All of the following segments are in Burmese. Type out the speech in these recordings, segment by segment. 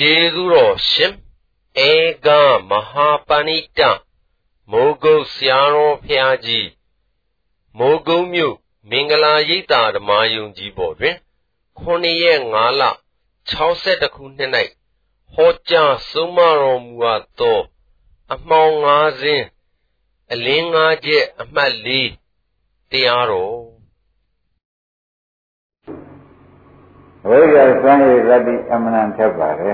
Jeduro Shim Ega Mahapanita Mogo Siaro Piaji Mogo Mu Mingala Yita the Mayung Jibodre Koniye Ngala Chauset the Kunenai Hoja Sumaro Muato Among Azin Alinga Je Amali Tiaro Vega Sani Radi Amanan Tabare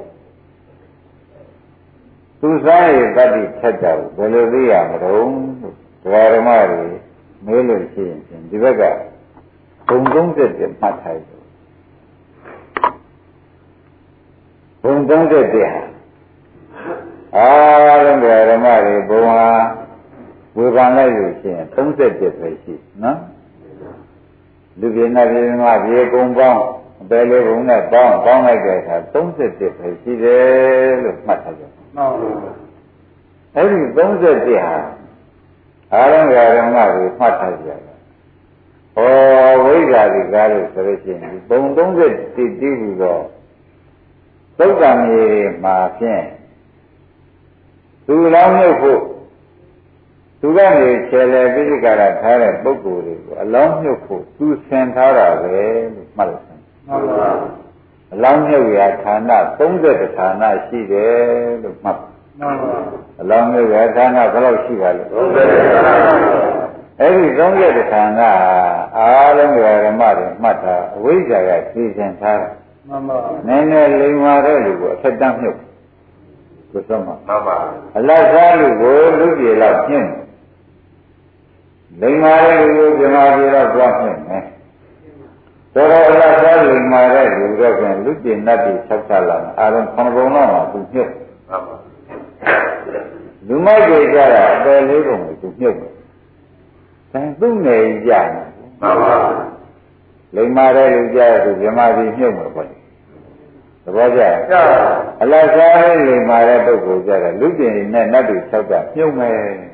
Susai Radi Chata, Velovia Rome, Garamari, Melo Shin, Divaga, Pungong de Matai. Pungong de Dia. Ah, Garamari, Boa, we van like you say, don't set the place, no? Lubina Vima, Viegong. Belly room that down like that, don't sit it, I see the matter. No. Every don't sit there. I don't get with matter. Oh, we got the guy solution. Don't get the deal go. So can you, my friend? Too long you put. Too long you tell a physical apparent book, a long you put, 2 cents out of it, mother. Long here we are Tana, don't get the Tana, she there, look up. Along here we are Tana, fellow Shiva. Every don't get the Tana, all of you are a mother, matter, we got peace and Tara. Nene Lima, set down here. To someone. Allah, you go, look, you love him. Lima, you do not love him, So Allah said, "My you can look in that is Sakala. I don't know to hear. Do my day, I live to hear. Thank you, Nay Jan. Lima, you get to Yamadi Human. The Raja. Allah said, Lima, look in that is Sakala. Human.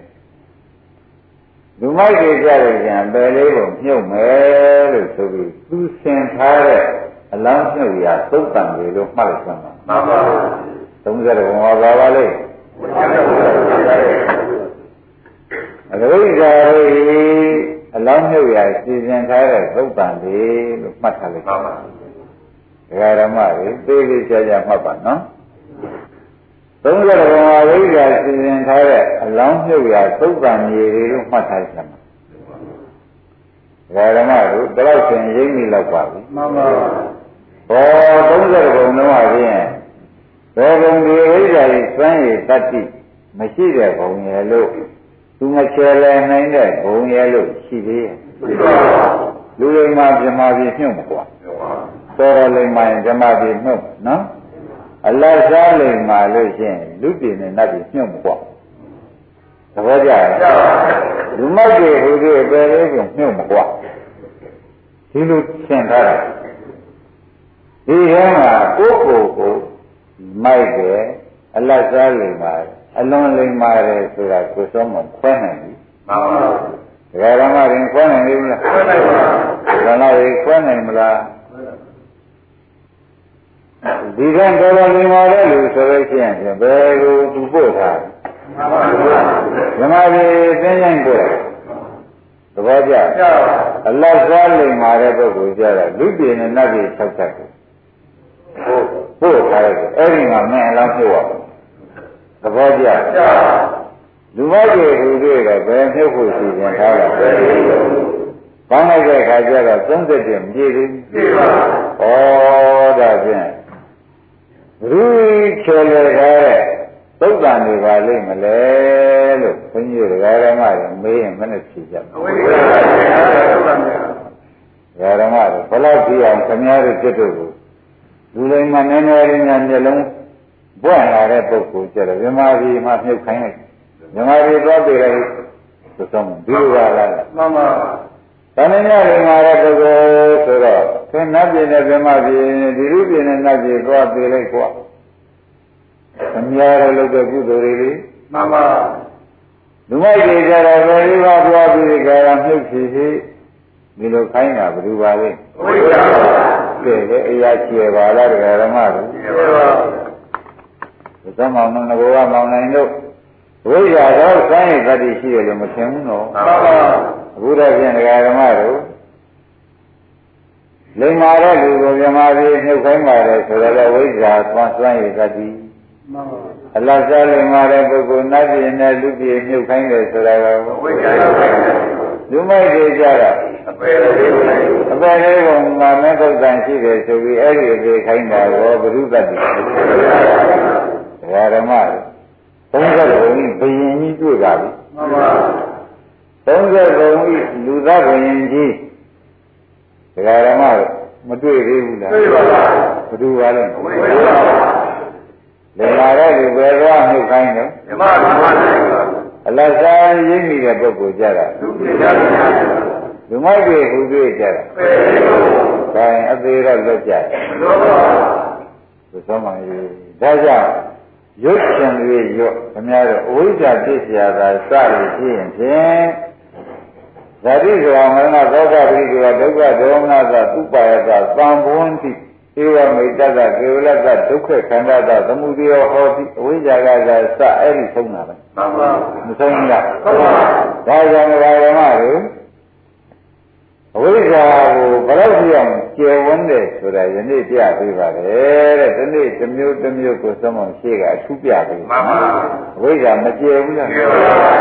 Do my day, and believe human to be 2 cents higher. Along we are so done, we look Malson. Don't get over valley. Along we are season higher, so done, we look Matali. Garamari, baby Jaja Mapa, no? Don't let away guys in Thailand. Along here we are so grand, you look much higher. Garamari, the last thing you mean like what? Mamma. Oh, don't let go no idea. There will be a is 20, 30. Machine going yellow. Too much yellow and that going yellow. She did. Lulu Mabi Hum. Thoroughly my Jamabi no? Allah Zali Malaysian, looking and not his new walk. The Raja, you might be who do a very new walk. He looked sent her. He had a cocoa, my dear, Allah Zali Mar, a lonely Mare so that was someone quenny. Garamar in quenny, Rana quenny. Digan totally model selection, very to both have. Yamari Tenyan Boy. The Raja. Allah Zali Marabo Gujara, Lubian and Nabi Sakaki. Both have every man love you. The Raja. Lumagi who did a very helpful season. Panaga Kajara, Sundatim, Giri. Oh, that's it. Rui Chole, so than the valley Malay, when you Garamar, may a minute see them. Garamar, Palapi and Kamari Ketu, Dulang Mananarin and Yellow, Buana Repo, Yamari, Matthew Kane, Yamari brought to some Dura. Mama. Tanani Marago, so can not be never Mabi, the Rubian and Nabi brought the lake. And Yara look at good really. Mama. Do my days are very well to the Garam below Kaina, Bruvali. Yachi, Vala, Garamar. သောမောင်နှဘောကမောင်နိုင်တို့ဝိဇ္ဇာတော့စမ်းရည်တတိရှိတယ်လို့မထင်ဘူးနော်အခုတော့ပြန်ဒကာဓမ္မတို့လိမ္မာတဲ့လူကိုမြမပြီးနှုတ်ခိုင်းပါတယ်ဆိုတော့ဝိဇ္ဇာသွန်စွမ်းရည်တတိအလတ်စားလိမ္မာတဲ့ပုဂ္ဂိုလ်နတ်ပြည်နဲ့လူပြည်နှုတ်ခိုင်းတယ်ဆိုတာကဝိဇ္ဇာလူမိုက်တွေကြတာအပယ်လေးကငါမဲ့သုတ်တန်ရှိတယ်ဆိုပြီးအဲ့ဒီအသေးခိုင်းတာရောဘုရုတ္တိဒကာဓမ္မ30ဘုံကြီးဘယင်ကြီးတွေ့ပါပြီမှန်ပါ30ဘုံကြီးလူသားဘယင်ကြီးဒကာဓမ္မမတွေ့သေးဘူးလားတွေ့ပါပါဘယ်သူပါလဲတွေ့ပါပါလေလာတဲ့လူပဲသွားနှုတ်ခိုင်းတယ်ဓမ္မအလတ်စားရင်းမိတဲ့ပုဂ္ဂိုလ်ကြတာလူပြကြတာလူမိုက်တွေဟူတွေ့ကြတာဒါရင်အသေးတော့လွတ်ကြတယ်မလို့ပါဘူးသောမှန်ကြီးဒါကြောင့်ရုပ်ရှင်တွေရော့ခင်ဗျားတို့အဝိဇ္ဇာဖြစ်เสียတာစလို့ဖြစ်ရင်ဖြင့်ဇာတိဇောမရဏသောကပရိဒေဝဒုက္ခဒေါမနသသုပယသသံဘဝန္တိဧဝမေတ္တကေဝလတ္တဒုက္ခခန္ဓာသသမုဒယဟောတိအဝိဇ္ဇာကသာစအဲ့ဒီဆုံးတာပဲမှန်ပါမဆုံးဘူးလားမှန်ပါဒါကြောင့်ဓမ္မတွေအဝိဇ္ဇာကိုဘယ်လောက်ကြည့်အောင်ကျေဝန်းတယ်ဆိုတာယနေ့ပြပေးပါတယ်တဲ့ဒီနေ့တစ်မျိုးတစ်မျိုးကိုသုံးအောင်ရှေ့ကအထူးပြပေးမှန်ပါအဝိဇ္ဇာမကျေဘူးလားကျေပါပါ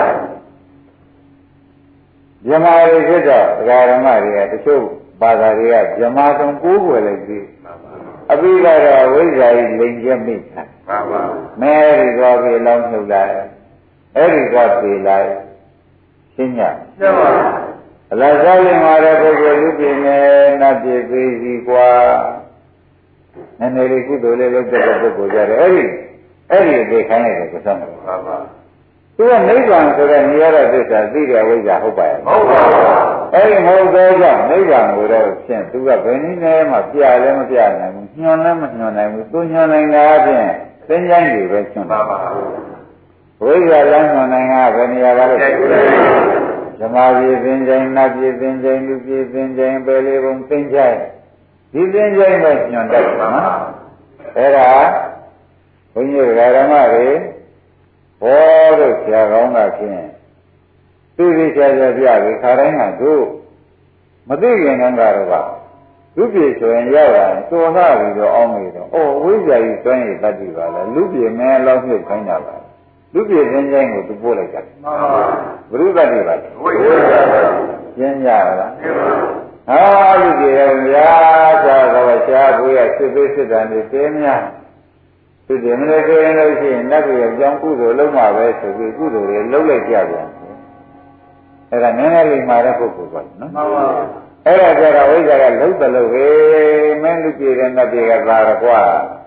ဗြဟ္မာတွေဖြစ်တော့ဒကာဓမ္မတွေကတချို့ဘာသာတွေကဗြဟ္မာတုံကိုးကွယ်လိုက်ပြီအပိဓာရဝိဇ္ဇာကြီးလိမ်ကျက်မိတာမှန်ပါမဲဒီကောပြေလောင်းနှုတ်လိုက်အဲ့ဒီကောပြေလိုက်ရှင်းညမှန်ပါအလတ်စားရင်မှာတဲ့ပုဂ္ဂိုလ်လူပြင်းနဲ့နတ်ပြည်သေးစီกว่าနည်းနည်းလေးကုသိုလ်လေးလုပ်တဲ့ပုဂ္ဂိုလ်ကြတယ်အဲ့ဒီသိခိုင်းလိုက်တယ်ကိုစမ်းပါပါသူကနိဗ္ဗာန်ဆိုတဲ့နေရာသစ္စာသိတဲ့ဝိဇ္ဇာဟုတ်ပါရဲ့မဟုတ်ပါဘူးအဲ့ဒီမဟုတ်သောကြောင့်နိဗ္ဗာန်ကိုတော့ဖြင့်သူကဘယ်နည်းနဲ့မှပြလည်းမပြနိုင်ဘူးညွှန်လည်းမညွှန်နိုင်ဘူးသူညွှန်နိုင်တာဖြင့်သင်္ချိုင်းတွေပဲညွှန်ပါပါဝိဇ္ဇာလမ်းညွှန်နိုင်တာဘယ်နေရာပါလဲဓမ္မပြည်သင်္ချိုင်းနတ်ပြည်သင်္ချိုင်းလူပြည်သင်္ချိုင်းပယ်လေးဘုံသင်္ချိုင်းဒီသင်္ချိုင်းပဲညွှန်တတ်ပါနော်အဲ့ဒါဘုန်းကြီးဓမ္မတွေဘောတို့ဆရာကောင်းကဖြင့်သိသိချာချာပြပြီခါတိုင်းကတို့မသိခင်ကကတော့လူပြေဆိုရင်ရောက်လာရင်တော်လာပြီးတော့အောင်းနေတော့အော်ဝိဇ္ဇာကြီးစွန့်ရည်တတ်ပြီပါလားလူပြေမဲလောက်မြုပ်ခိုင်းတာပါလူပြေသင်္ချိုင်းကိုသူပို့လိုက်တာမှန်ပါဘုရုတတ်ပြီပါဝိဇ္ဇာရှင်းကြလားဟာလူပြေရောများစွာတော့ရှားဖို့ရစစ်သေးစစ်တန်တွေတင်းများသူဒီမလေးပြောရင်လို့ရှိရင်နတ်ပြည်အကြောင်းကုသိုလ်လုံးမှာပဲဆိုပြီးကုသိုလ်တွေလုံးလိုက်ကြပြန်အဲ့ဒါနည်းနည်းလေးမှာတဲ့ပုဂ္ဂိုလ်ပေါ့နော်မှန်ပါအဲ့ဒါကြတော့ဝိဇ္ဇာကလုံးတလို့ပဲမင်းလူပြည်တဲ့နတ်ပြည်ကသာရကွာ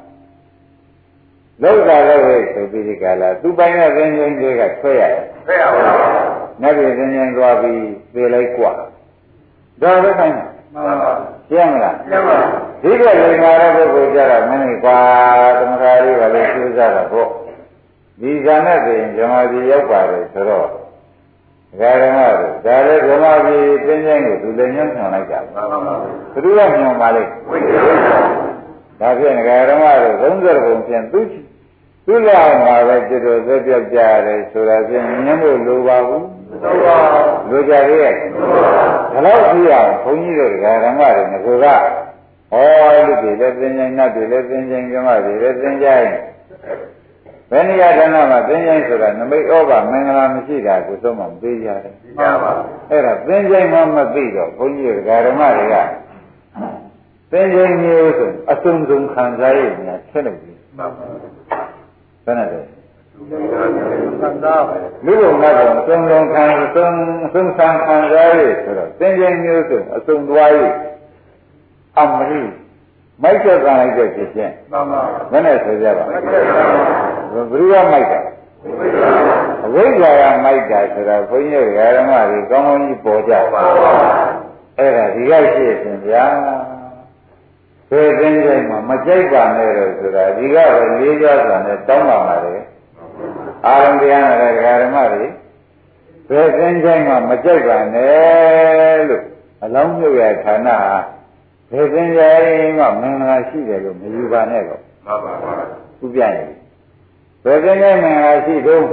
လုံးတာလို့ပဲဆိုပြီးဒီကလာသူပိုင်တဲ့သင်္ကြန်တွေကဆွဲရတယ်ဆွဲရပါဘူးနတ်ပြည်သင်္ကြန်သွားပြီးပြေးလိုက်ကွာဒါပဲခိုင်းတာမှန်ပါရှင်းမလားရှင်းပါဒီကလိမ္မာတဲ့ပုဂ္ဂိုလ်ကြတော့မင်းကြီးကွာသမထလေးကလည်းကျိုးစားတာပေါ့ဒီဇာနဲ့ဆိုရင်ဇမပြည်ရောက်ပါတယ်ဆိုတော့ဒကာဓမ္မတို့ဒါလည်းဇမပြည်သင်္ချိုင်းကိုသူလည်းညွှန်ဆောင်လိုက်တာမှန်ပါပါဘယ်သူကညွှန်ပါလိမ့်ဝိသေဒါဖြင့်ဒကာဓမ္မတို့30ဘုံဖြင့်သူ့လောက်မှာပဲจิตတော်သက်ပြောက်ကြရတယ်ဆိုတာဖြင့်ညှင်းဖို့လိုပါဘူးလိုကြသေးရဲ့ဒါတော့ကြည့်ရအောင်ဘုန်းကြီးတို့ဓမ္မတွေငကိုကဟောလူတွေလည်းသင်္ချိုင်းနတ်တွေလည်းသင်္ချိုင်းကျမတွေလည်းသင်္ချိုင်းဘယ်နေရာဌာနမှာသင်္ချိုင်းဆိုတာနမိတ်ဩဘာမင်္ဂလာမရှိတာကိုသုံးမှမသိကြတယ်သိပါပါအဲ့ဒါသင်္ချိုင်းမှမသိတော့ဘုန်းကြီးတို့ဓမ္မတွေကသင်္ချိုင်းမျိုးဆိုအစုံစုံခံစားရနေတာဆက်လိုက်ပြီမှန်ပါဘယ်နဲ့လဲသံသာလူ့ဘုံကတော့အစုံလုံးခံအစုံခံစားရဆိုတော့သင်္ချိုင်းမျိုးဆိုအစုံသွားရအမရိမိုက်ချက်ခံလိုက်တဲ့ဖြစ်ချင်းမှန်ပါဘယ်နဲ့ဆိုကြပါဘယ်သူကမိုက်တာအဝိဇ္ဇာကမိုက်တာဆိုတာဘုန်းကြီးဓမ္မတွေကောင်းကောင်းကြီးပေါ်ကြပါအဲ့ဒါဒီကရှိရင်ဗျာဘယ်သင်္ကြန်မှာမကြိုက်ပါနဲ့လို့ဆိုတာဒီကပဲလေးကြစွာနဲ့တောင်းပါပါလေအာရုံတရားနဲ့ဓမ္မတွေဘယ်သင်္ကြန်မှာမကြိုက်ပါနဲ့လို့အလောင်းမြုပ်ရဌာနဟာဘယ်သင်္ကြန်မှာမင်္ဂလာရှိတယ်လို့မယူပါနဲ့တော့မှန်ပါပါသူပြရင်ဘယ်သိနေမင်္ဂလာရှိတော့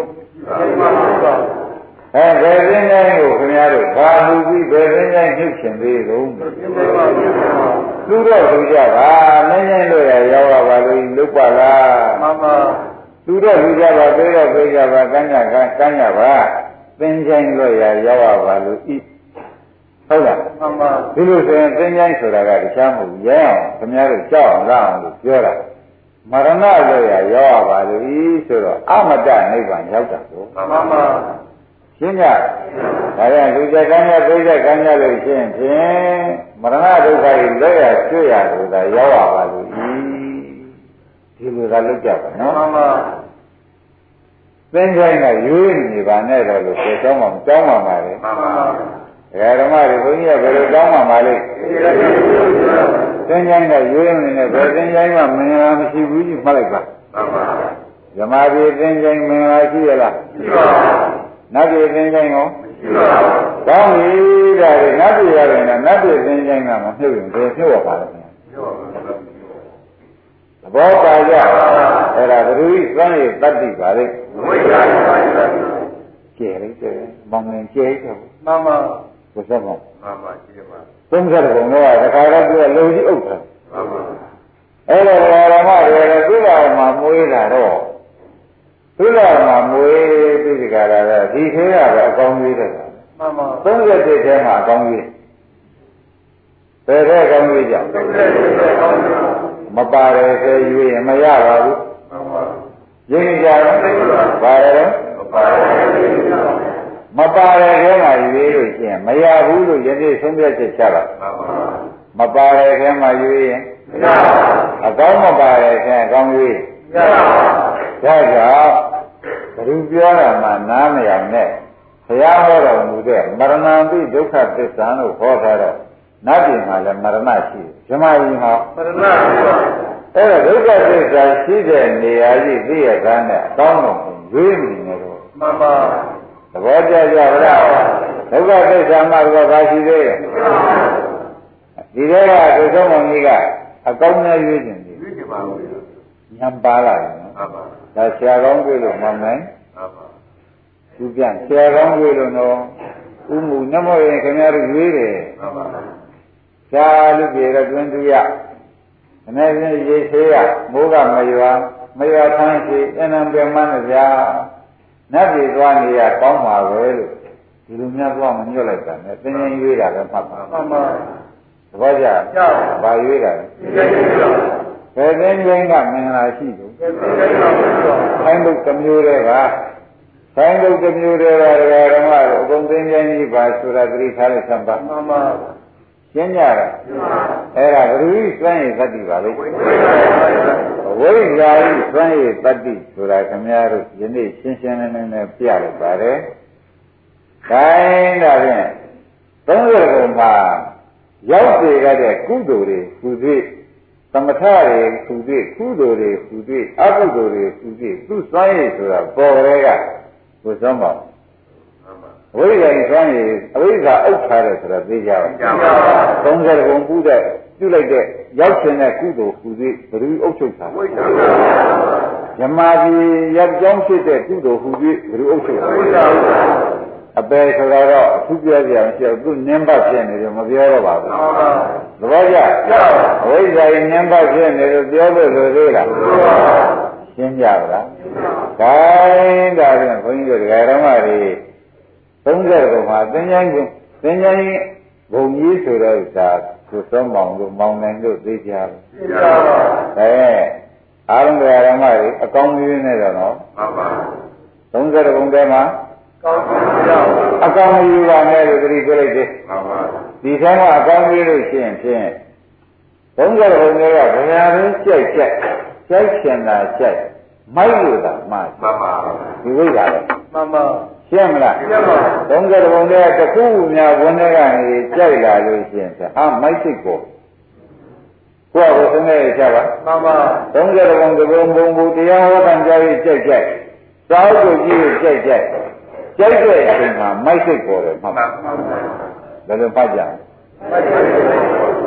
ဘယ်သိနေကိုခင်ဗျားတို့ဘာလူပြီးဘယ်သိနေညှုပ်ရှင်သေးကုန်လူတော့လူကြပါမင်းချင်းတို့ရရောက်ရပါလို့လုတ်ပါလားမှန်ပါလူတော့လူကြပါသေးတော့သေးကြပါကမ်းကြပါသင်္ချိုင်းလို့ရရောက်ရပါလို့ဤဟုတ်လားမှန်ပါဒီလိုဆိုရင်သင်္ချိုင်းဆိုတာကတခြားမဟုတ်ရဲအောင်ခင်ဗျားတို့ကြောက်အောင်လားအောင်လို့ပြောတာမရဏလို့ရရောက်ရပါလို့ဤဆိုတော့အမတနိဗ္ဗာန်ရောက်တာကိုမှန်ပါရှင်းကြဒါပြန်လူကြကမ်းကြသိကြကမ်းကြလို့ရှင်းဖြင့်မရဏဒုက္ခကြီးလွတ်ရကျွတ်ရဆိုတာရောက်ရပါလို့ဒီလိုသာလုပ်ကြပါနော်မှန်ပါသင်္ချိုင်းကရွေးနေပါနဲ့တော့လို့ပြောတော့မှတောင်းပါပါလေမှန်ပါဓမ္မတွေဘုန်းကြီးကဘယ်လိုတောင်းပါလဲသင်္ချိုင်းကရွေးနေတယ်ဘယ်သင်္ချိုင်းမှမင်္ဂလာမရှိဘူးကြီးမှတ်လိုက်ပါမှန်ပါဓမ္မတွေသင်္ချိုင်းမင်္ဂလာရှိရလားရှိပါဘူးနတ်ပြည်သင်္ချိုင်းရောရှိပါဘူးကောင်းပြီဒါတွေနတ်ပြည်ရတယ်နော်နတ်ပြည်သင်္ချိုင်းကမမြုပ်ရင်ဘယ်မြုပ်ရပါလဲသဘောပါကြအဲ့ဒါဘုရားစွမ်းရည်တတ္တိပါလေဝိဇ္ဇာပါဠိတတ္တိကျဲလိုက်တယ်မောင်ငင်ကျဲတယ်မှန်ပါဘုရားမောင်မှန်ပါရှိတယ်ပါသုံးဆက်တဲ့ဘုံတော့တခါတော့သူကလုံကြီးဥစ္စာမှန်ပါအဲ့တော့ဓမ္မတွေလည်းသူ့ဘာမှာမွေးလာတော့သူ့ဘာမှာမွေးသူဒီကရာကဒီသေးရပဲအကောင်းကြီးတဲ့မှန်ပါ37ထဲမှာအကောင်းကြီးဘယ်ထဲအကောင်းကြီးကြောင့်မပါတယ်ဆိုရွေးရင်မရပါဘူးမှန်ပါရင်းကြတော့ပါတယ်မပါတယ်ခဲမှာရွေးလို့ရှိရင်မရဘူးလို့ယနေ့ဆုံးဖြတ်ချက်ချတာမပါတယ်ခဲမှာရွေးရင်အကောင်းမပါတယ်ခဲအကောင်းရွေးဒါကြောင့်ဘုရားပြောတာမှနားမရနဲ့ဘုရားဟောတော်မူတဲ့မရဏံပိဒုက္ခသစ္စာလို့ဟောထားတော့နတ်ပြည်မှာလည်းမရဏရှိတယ်ဇမကြီးမှာမရဏရှိပါအဲ့ဒါဒုက္ခသစ္စာရှိတဲ့နေရာကြီးသိရတာနဲ့အကောင်းဆုံးရွေးနေတယ်လို့မှန်ပါသဘောကျကြပါလားဒုက္ခသစ္စာမှာတော့ဘာရှိသေးလဲဒီထဲကဒုက္ခမောင်ကြီးကအကောင်းနဲ့ရွေးနေတယ်ရွေးနေပါဘူးညံပါလာတယ်နော်မှန်ပါဒါဆရာကောင်းတွေ့လို့မှန်မယ်မှန်ပါသူပြန်ဆရာကောင်းတွေ့လို့တော့ဥမှုနမောရင်ခင်ဗျားတို့ရွေးတယ်မှန်ပါရှားလူပြေတော့တွင်သူရအနေနဲ့ရေသေးရမိုးကမရွာထမ်းရှိအနံပြမနဲ့ဗျာနတ်ပြည်သွားနေရကောင်းပါပဲလို့ဒီလိုများသွားမညွတ်လိုက်တာနဲ့သင်္ကြန်ရွေးတာလည်းမှတ်ပါမှန်ပါသဘောကျဘာရွေးတာလဲဘယ်သင်္ကြန်ကမင်္ဂလာရှိလို့ခိုင်းလို့တစ်မျိုးတည်းပါခိုင်းလို့တစ်မျိုးတည်းပါဓမ္မတို့အကုန်သင်္ကြန်ကြီးပါဆိုတာသတိထားလိုက်စမ်းပါမှန်ပါရှင်းကြတာအဲ့ဒါဘုရားစွမ်းရည်တတ္တိပါလေဝိဇ္ဇာဤစွမ်းရည်တတ္တိဆိုတာခင်ဗျားတို့ယနေ့ရှင်းရှင်းလင်းလင်းနဲ့ပြလိုက်ပါတယ်။ဒါရင်ဒါဖြင့်30ခုမှာရောက်စေခဲ့တဲ့ကုသိုလ်တွေဟူသည်သမထတွေဟူသည်ကုသိုလ်တွေဟူသည်အကုသိုလ်တွေဟူသည်သူစွမ်းရည်ဆိုတာပေါ်ကြတဲ့ကကိုစွမ်းပါဝိဇ္ဇာစွမ်းရည်အဝိဇ္ဇာအုပ်ထားတယ်ဆိုတာသိကြပါ30ခုပြုလိုက်တဲ့ရောက်ရှင်တဲ့ကုသိုလ်ဟူသည်ဘယ်သူအုပ်ချုပ်တာဝိဇ္ဇာဓမ္မကြီးရောက်ကြောင်းဖြစ်တဲ့ကုသိုလ်ဟူသည်ဘယ်သူအုပ်ချုပ်တာဝိဇ္ဇာအပေဆိုတာတော့အထူးပြောပြအောင်ရှိအောင်သူနင်းပတ်ဖြစ်နေတယ်မပြောတော့ပါဘူးသဘောကျအဝိဇ္ဇာရဲ့နင်းပတ်ဖြစ်နေလို့ပြောလို့လိုသေးလားရှင်းကြပါလားဒါရင်ဒါဖြင့်ဘုန်းကြီးတို့ဓမ္မတွေ30ခုမှာသင်္ချမ်းဘုံကြီးဆိုတဲ့ဥစ္စာကိုသုံးမောင်တို့မောင်နိုင်တို့သိကြတယ်သိပါပါအားလုံးဓမ္မတွေအကောင်းကြီးနေတော့နော်မှန်ပါ30ခုထဲမှာအကောင်းကြီးပါနဲ့လို့သတိပြလိုက်သေးမှန်ပါဒီထဲမှာအကောင်းကြီးလို့ရှိရင်ဖြင့်30ခုထဲကဘယ်ဟာရင်းကြိုက်ချင်တာကြိုက်မိုက်လို့တာမှန်ပါဒီဝိဇ္ဇာလေမှန်ပါရှင်းမလားရှင်းပါ30ခုထဲကတစ်ခုများဝန်ထဲကနေကြိုက်လာလို့ရှိရင်ဟာမိုက်စိတ်ကိုကိုယ့်ကိုယ်သင်ရချပါမှန်ပါ30ခုတကုံဘုံဘူးတရားဟောတာကြားပြီးကြိုက်စာအုပ်ကိုကြည့်ကြိုက်တဲ့အချိန်မှာမိုက်စိတ်ပေါ်တယ်မှန်ပါဘယ်လိုဖတ်ကြ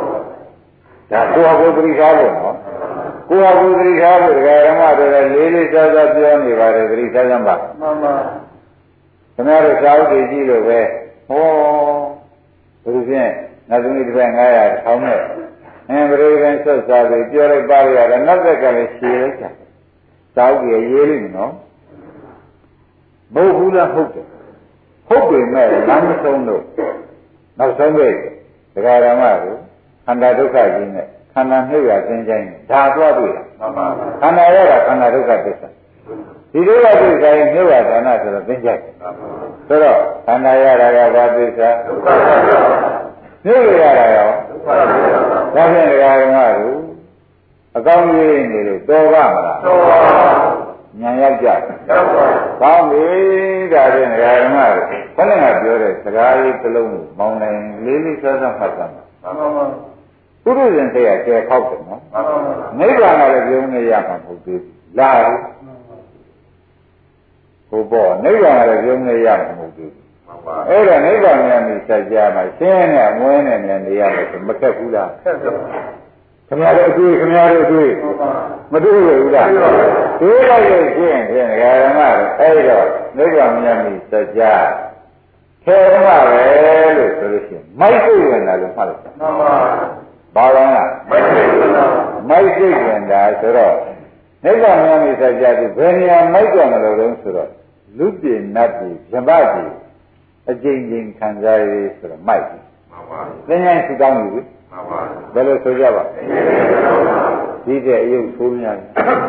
ဒါကိုယ့်ဟာကိုယ်သတိထားလို့နော်ကိုယ့်ဟာကိုယ်သတိထားလို့ဓမ္မတွေလည်းလေးစားစားပြောနေပါတယ်သတိစားစမ်းပါမှန်ပါခင်ဗျားတို့စာအုပ်တွေကြည့်လို့ပဲဟောဘုရားဖြင့်နောက်သမီးတစ်ပတ်900ထောင်းနဲ့ဘယ်လိုပဲဆက်စားပြီးပြောလိုက်ပါရရတယ်နောက်သက်ကလည်းရှည်လိုက်တာစာအုပ်ကြီးရေးလိမ့်မယ်နော်မဟုတ်ဘူးလားဟုတ်တယ်ဟုတ်ပြီမဲ့လမ်းမဆုံးလို့နောက်ဆုံးပဲဒကာရမကိုခန္ဓာဒုက္ခကြီးနဲ့ခန္ဓာနှိပ်ရသင်ချင်းဒါသွားတွေ့တာမှန်ပါခန္ဓာရတာခန္ဓာဒုက္ခသစ္စာဒီဒုက္ခသစ္စာရဲ့နှိပ်ရဒါနဆိုတော့သင်ကြိုက်ဆိုတော့ခန္ဓာရတာကဘာသစ္စာဒုက္ခသစ္စာနှိပ်ရတာရောဒုက္ခသစ္စာဒါဖြင့်ဒကာရမကိုအကောင်းကြီးနေလို့တော်ပါမလားတော်ပါဉာဏ်ရောက်ကြရောက်ပါကောင်းပြီဒါဖြင့်ဒကာရမကိုခဏကပြောတဲ့စကားလေးတစ်လုံးကိုမောင်းနိုင်လေးလေးဆောဆောမှတ်သမ်းပါမှန်ပါပုရုဇဉ်စိတ်ကကျဲခောက်တယ်နော်နိဗ္ဗာန်ကလည်းပြုံးနေရမှာမဟုတ်သေးဘူးလားဟိုပေါ့နိဗ္ဗာန်ကလည်းပြုံးနေရမှာမဟုတ်သေးဘူးအဲ့ဒါနိဗ္ဗာန်မြန်ပြီစัจ जा မှာရှင်းနဲ့မွေးနဲ့မြန်နေရမယ်ဆိုမခက်ဘူးလားခက်တယ်ခင်ဗျားတို့အတွေ့ခင်ဗျားတို့အတွေ့မတွေ့ဘူးလားတွေ့လိုက်လို့ရှင်းဖြင့်ဓမ္မတို့အဲ့တော့နိဗ္ဗာန်မြန်ပြီစัจ जा ခဲမှာပဲလို့ဆိုလို့ရှိရင်မိုက်စိတ်ဝင်တာလို့မှတ်လို့မှန်ပါဘာလဲမိုက်စိတ်ဝင်တာမိုက်စိတ်ဝင်တာဆိုတော့နိဗ္ဗာန်မြန်ပြီစัจ जा ဒီဘယ်နေရာမိုက်ကြမလို့တော့ဆိုတော့လူပြည်နတ်ပြည်ဇမပြည်အကျဉ်းချင်းခံစားရဆိုတော့မိုက်ပြီမှန်ပါသင်္ချိုင်းစုတောင်းပြီမှန်ပါဘယ်လိုဆိုကြပါဒီတဲ့အယုတ်ဆိုးများ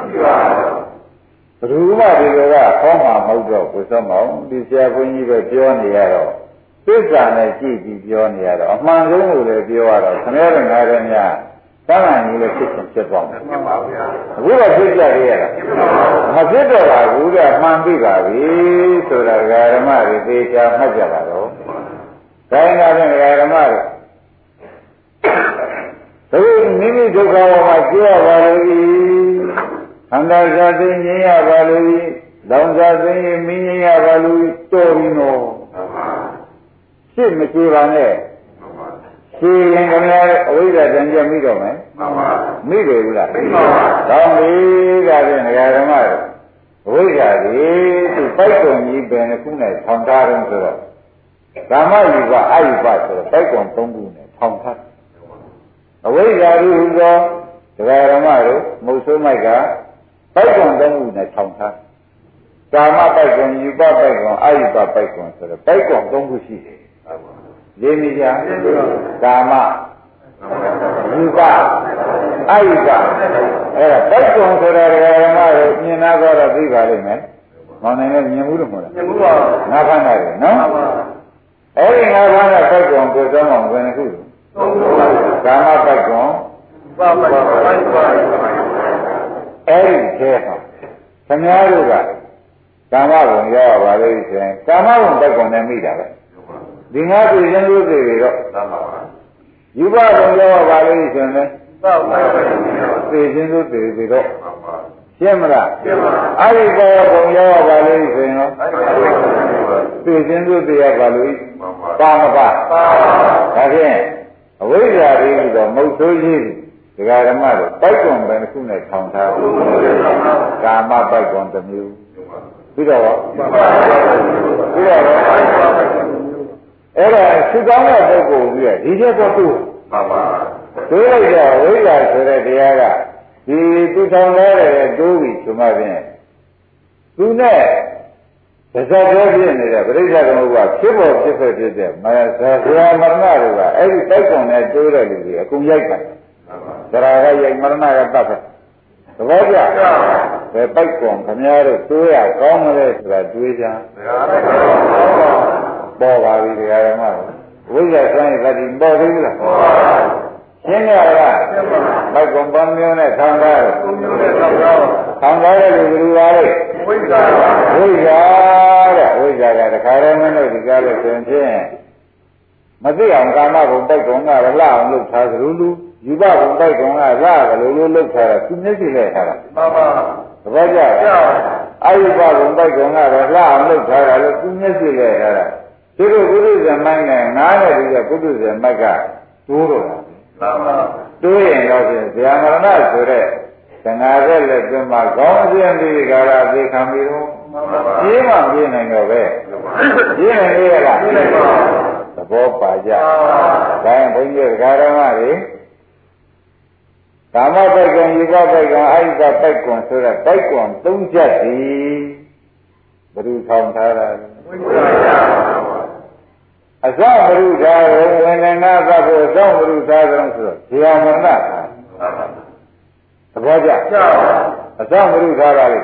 ဘယ်သူမှဒီလိုကဟောမှာမဟုတ်တော့ဘုရားမောင်ဒီဆရာဘုန်းကြီးပဲပြောနေရတော့သစ္စာနဲ့ကြည့်ပြီးပြောနေရတော့အမှန်ဆုံးကိုလည်းပြောရတော့ခင်ဗျားတို့ငါးရများတဏှာကြီးလည်းဖြစ်သွားမှာမှန်ပါဗျာအခုတော့ဖြစ်ကြရတာမဖြစ်တော့ပါဘူးကမှန်ပြီပါပြီဆိုတာဓမ္မတွေသေချာမှတ်ကြပါတော့ဒါရင်လည်းဓမ္မတွေဒီမိမိဒုက္ခဝမှာကြည့်ရပါလို့ခန္ဓာစာသိငြိမ်းရပါလို့လောင်စာသိမင်းငြိမ်းရပါလို့တော်ပြီနော်ရှင်းမကြည့်ပါနဲ့ရှင်းရင်ခင်ဗျားအဝိဇ္ဇာတန်ကြမိတော့မယ်မှန်ပါမိတယ်ဘူးလားမိပါပါကောင်းပြီဒါဖြင့်ဓမ္မတို့အဝိဇ္ဇာကြီးသူပိုက်ကုန်ကြီးပင်တစ်ခုနဲ့ထောင်ထားတယ်ဆိုတော့ကာမယူပအယူပဆိုတော့ပိုက်ကုန်၃ခုနဲ့ထောင်ထားအဝိဇ္ဇာကြီးဟူသောဓမ္မတို့မုတ်ဆိုးမိုက်ကပိုက်ကွန်၃ခုနဲ့ထောင်ထားကာမပိုက်ကွန်ယူပပိုက်ကွန်အာယုပပိုက်ကွန်ဆိုတော့ပိုက်ကွန်၃ခုရှိတယ်လေးမိကြကာမယူပအာယုပအဲ့ဒါပိုက်ကွန်ဆိုတာဓမ္မတို့မြင်နာတော့သိပါလိမ့်မယ်မောင်နိုင်လည်းမြင်မှုလို့မဟုတ်လားမြင်မှုပါငါးခန္ဓာတွေနော်အဲ့ဒီငါးခန္ဓာပိုက်ကွန်ကိုသုံးအောင်ဝင်ခုကာမပိုက်ကွန်ပါပါအဲ့ဒီထဲမှာခင်ဗျားတို့ကကာမဘုံရောက်ပါလို့ဆိုရင်ကာမဘုံတက်ကုန်နဲ့မိတာပဲဒီငါပြည်ရင်လို့သိပြီတော့မှန်ပါပါယူဘဘုံရောက်ပါလို့ဆိုရင်လည်းသောက်ပါသိရင်လို့သိပြီတော့မှန်ပါရှင်းမလားရှင်းပါအဲ့ဒီဘောဘုံရောက်ပါလို့ဆိုရင်တော့သိရင်လို့သိရပါလို့ပါမပါပါဒါဖြင့်အဝိဇ္ဇာတွေကတော့မုတ်ဆိုးကြီးဒကာဓမ္မတို့ပိုက်ကွန်ပဲတစ်ခုနဲ့ထောင်ထားကာမပိုက်ကွန်တစ်မျိုးပြီးတော့အဲ့ဒါသူကောင်းတဲ့ပုဂ္ဂိုလ်ကြီးကဒီကျတော့သူ့မှန်ပါတွေးလိုက်တော့ဝိဇ္ဇာဆိုတဲ့တရားကဒီသူထောင်ထားတဲ့တိုးပြီးဆိုမှဖြင့်သူနဲ့ဒါကြပြောပြနေတဲ့ပြိဿသမုပ္ပါဖြစ်ပေါ်ဖြစ်ဖက်ဖြစ်တဲ့မဆရာမရဏတို့ကအဲ့ဒီပိုက်ကွန်နဲ့တိုးတဲ့လူတွေအကုန်ရိုက်တယ်သရာကရိုက်မရဏကတတ်တယ်သဘောကျဘယ်ပိုက်ကွန်ခမည်းတော်တိုးရကောင်းမလဲဆိုတာတွေးကြပေါ်ပါပြီတရားဓမ္မဝိဇ္ဇာဆိုင်သတိပေါ်သေးလားရှင်းရလားပိုက်ကွန်ပန်းမျိုးနဲ့ထောင်ထားတယ်ထောင်ထားတဲ့လူဘယ်လိုပါလဲဝိဇ္ဇာဝိဇ္ဇာတဲ့ဝိဇ္ဇာကတခါတည်းမလို့ဒီကားလို့ဆိုရင်မသိအောင်ကာမဘုံပိုက်ကွန်ကလည်းလှအောင်လုပ်ထားသလိုလူယူဘဘုံပိုက်ကွန်ကလှတယ်လို့လုပ်ထားတာသူမျက်စိနဲ့ထားတာမှန်ပါသဘောကျလားအာယုဘဘုံပိုက်ကွန်ကလည်းလှအောင်လုပ်ထားတာလို့သူမျက်စိနဲ့ထားတာဒီလိုပုရိသမိုင်းနဲ့ငားတဲ့ဒီကပုရိသမိုက်ကတိုးတော့တာမှန်ပါတိုးရင်တော့ဖြင့်ဇာမရဏဆိုတဲ့သံဃာတဲ့လက်တွင်မှာကောင်းကျင်ပြီးကြတာသိခံပြီးတော့ပြေးမှပြေးနိုင်တော့ပဲပြေးနိုင်ရလားသဘောပါကြဒါရင်ဘုန်းကြီးဓမ္မတွေကာမပိုက်ကံယူကပိုက်ကံအာယုကပိုက်ကံဆိုတဲ့ပိုက်ကံ၃ချက်စီဘယ်သူထောင်ထားတာအစဘုရားဝေနနာသဘုအစောဘုရားသံဆိုတော့ဇေယမရဏသဘောကျအစဘုရားပါလေ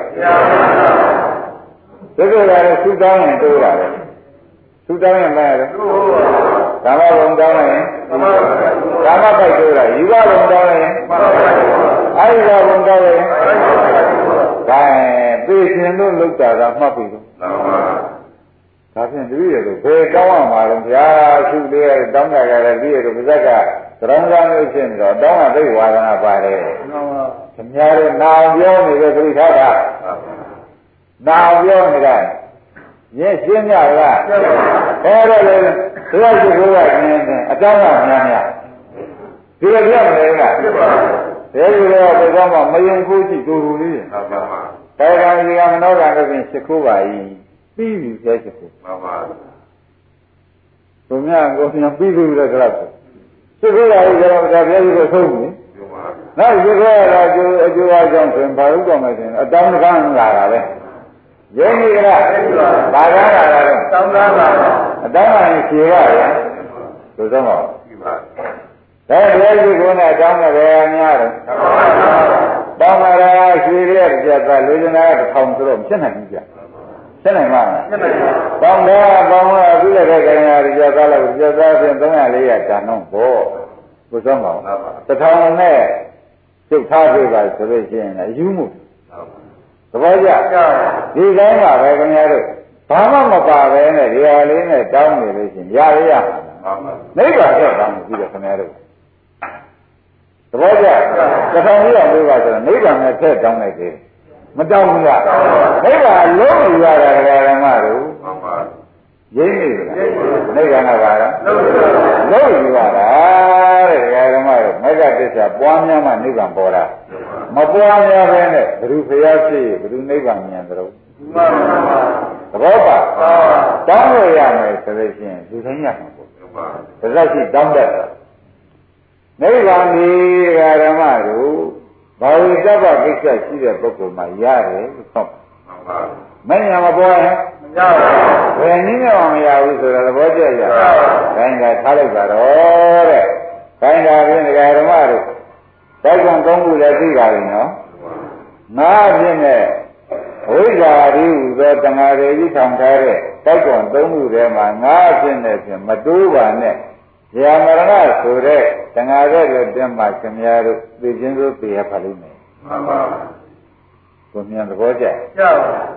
ဒီလိုလည်းသုတောင်းရင်တိုးတာပဲသုတောင်းရင်မရတယ်ကာမဘုံတောင်းရင်ကာမပိုက်တိုးတာယူကဘုံတောင်းရင်အာယုကဘုံတောင်းရင်ဒါပေရှင်တို့လောက်တာကမှတ်ပြီတော့ဒါဖြင့်တပည့်တို့ဘယ်တောင်းရမှာလဲဗျာရှုလေးရတောင်းကြရတယ်တပည့်တို့ပါဇက်ကသရံကမျိုးဖြစ်နေတော့တောင်းရသိဝါဒနာပါတယ်ခင်ဗျားတို့နာပြောနေတဲ့သတိထားတာနာပြောနေတာညရှင်းကြလားအဲ့တော့လေဘုရားရှိခိုးကနင်းနေအတောင်းကများများဒီလိုပြောမလဲကဒီလိုတော့ဘယ်တော့မှမယုံဘူးကြည့်တူတူလေးဟုတ်ပါပါဒါကံဒီကမနောကံတို့ဖြင့်ရှိခိုးပါ၏ပြီးပြီကျဲရှိခိုးမှန်ပါဘုရားကိုပြန်ပြီးပြီလည်းကြတော့ရှိခိုးရည်ကတော့ဒါပြည့်စုံဆုံးပြီနောက်ရှိခိုးရတာအကျိုးအကြောင်းဆိုရင်ဘာလို့တော့မယ်ဆိုရင်အတောင်းကံလာတာပဲရင်းနေကြလားဘာကားလာတာတော့တောင်းကားလာအတောင်းကံဖြေရတယ်ဆိုတော့ဒါတရားရှိခိုးနဲ့တောင်းတယ်များတယ်တောင်းရတာရှိရတဲ့ကြက်သားလူကျင်တာတစ်ထောင်ဆိုတော့ဖြစ်နိုင်ဘူးကြဖြစ်နိုင်မှာလားဖြစ်နိုင်ပါဘူးတောင်းတော့ပြီးတဲ့ခိုင်ရာကြက်သားလို့ကြက်သားဖြင့်300 400တန်တော့ဘောဘုသောမောင်တစ်ထောင်နဲ့ကျုပ်ထားပြပါဆိုလို့ရှိရင်အယူမှုသဘောကျဒီတိုင်းပါပဲခင်ဗျားတို့ဘာမှမပါပဲနဲ့ဒီဟာလေးနဲ့တောင်းနေလို့ရှိရင်ရနိဗ္ဗာန်ရောက်တောင်းပြီးတော့ခင်ဗျားတို့သဘောကျတစ်ထောင်ကြီးအောင်လို့ပါဆိုတော့နိဗ္ဗာန်နဲ့ထည့်တောင်းလိုက်တယ်မတောင်းဘူးလားနိဗ္ဗာန်လုံးယူရတာဓမ္မတို့ရင်းနေလားနိဗ္ဗာန်ကပါလားလုံးယူရတာတဲ့ဓမ္မတို့မေဃတစ္ဆာပွားများမှနိဗ္ဗာန်ပေါ်တာမပွားများပဲနဲ့ဘယ်သူဖျားဖြစ်ဘယ်သူနိဗ္ဗာန်မြင်ကြတော့သဘောပါတောင်းလို့ရမယ်ဆိုလို့ရှိရင်လူတိုင်းရမှာပေါ့ဒါသက်ရှိတောင်းတတ်တာနိဗ္ဗာန်ဒီဓမ္မတို့ဘာဝိတ္တပကိစ္စရှိတဲ့ပုဂ္ဂိုလ်မှရတယ်လို့ဆိုမညာမပွားရင်မရဘူးဘယ်နည်းနဲ့မှမရဘူးဆိုတာသဘောကျကြခိုင်းတာထားလိုက်ပါတော့တဲ့ခိုင်းတာဖြင့်ဓမ္မတို့တိုက်ကွန်3ခုလည်းသိပါပြီနော်ငါအဖြစ်နဲ့ဝိဇ္ဇာရီဟူသောတဏှာတွေကြီးထောင်ထားတဲ့တိုက်ကွန်3ခုထဲမှာငါအဖြစ်နဲ့ဖြင့်မတိုးပါနဲ့ဇာမရဏဆိုတဲ့တဏှာတဲ့လည်းတင်မှခင်များတို့သိချင်းစိုးသိရပါလိမ့်မယ်မှန်ပါကိုမြန်သဘောကျပါ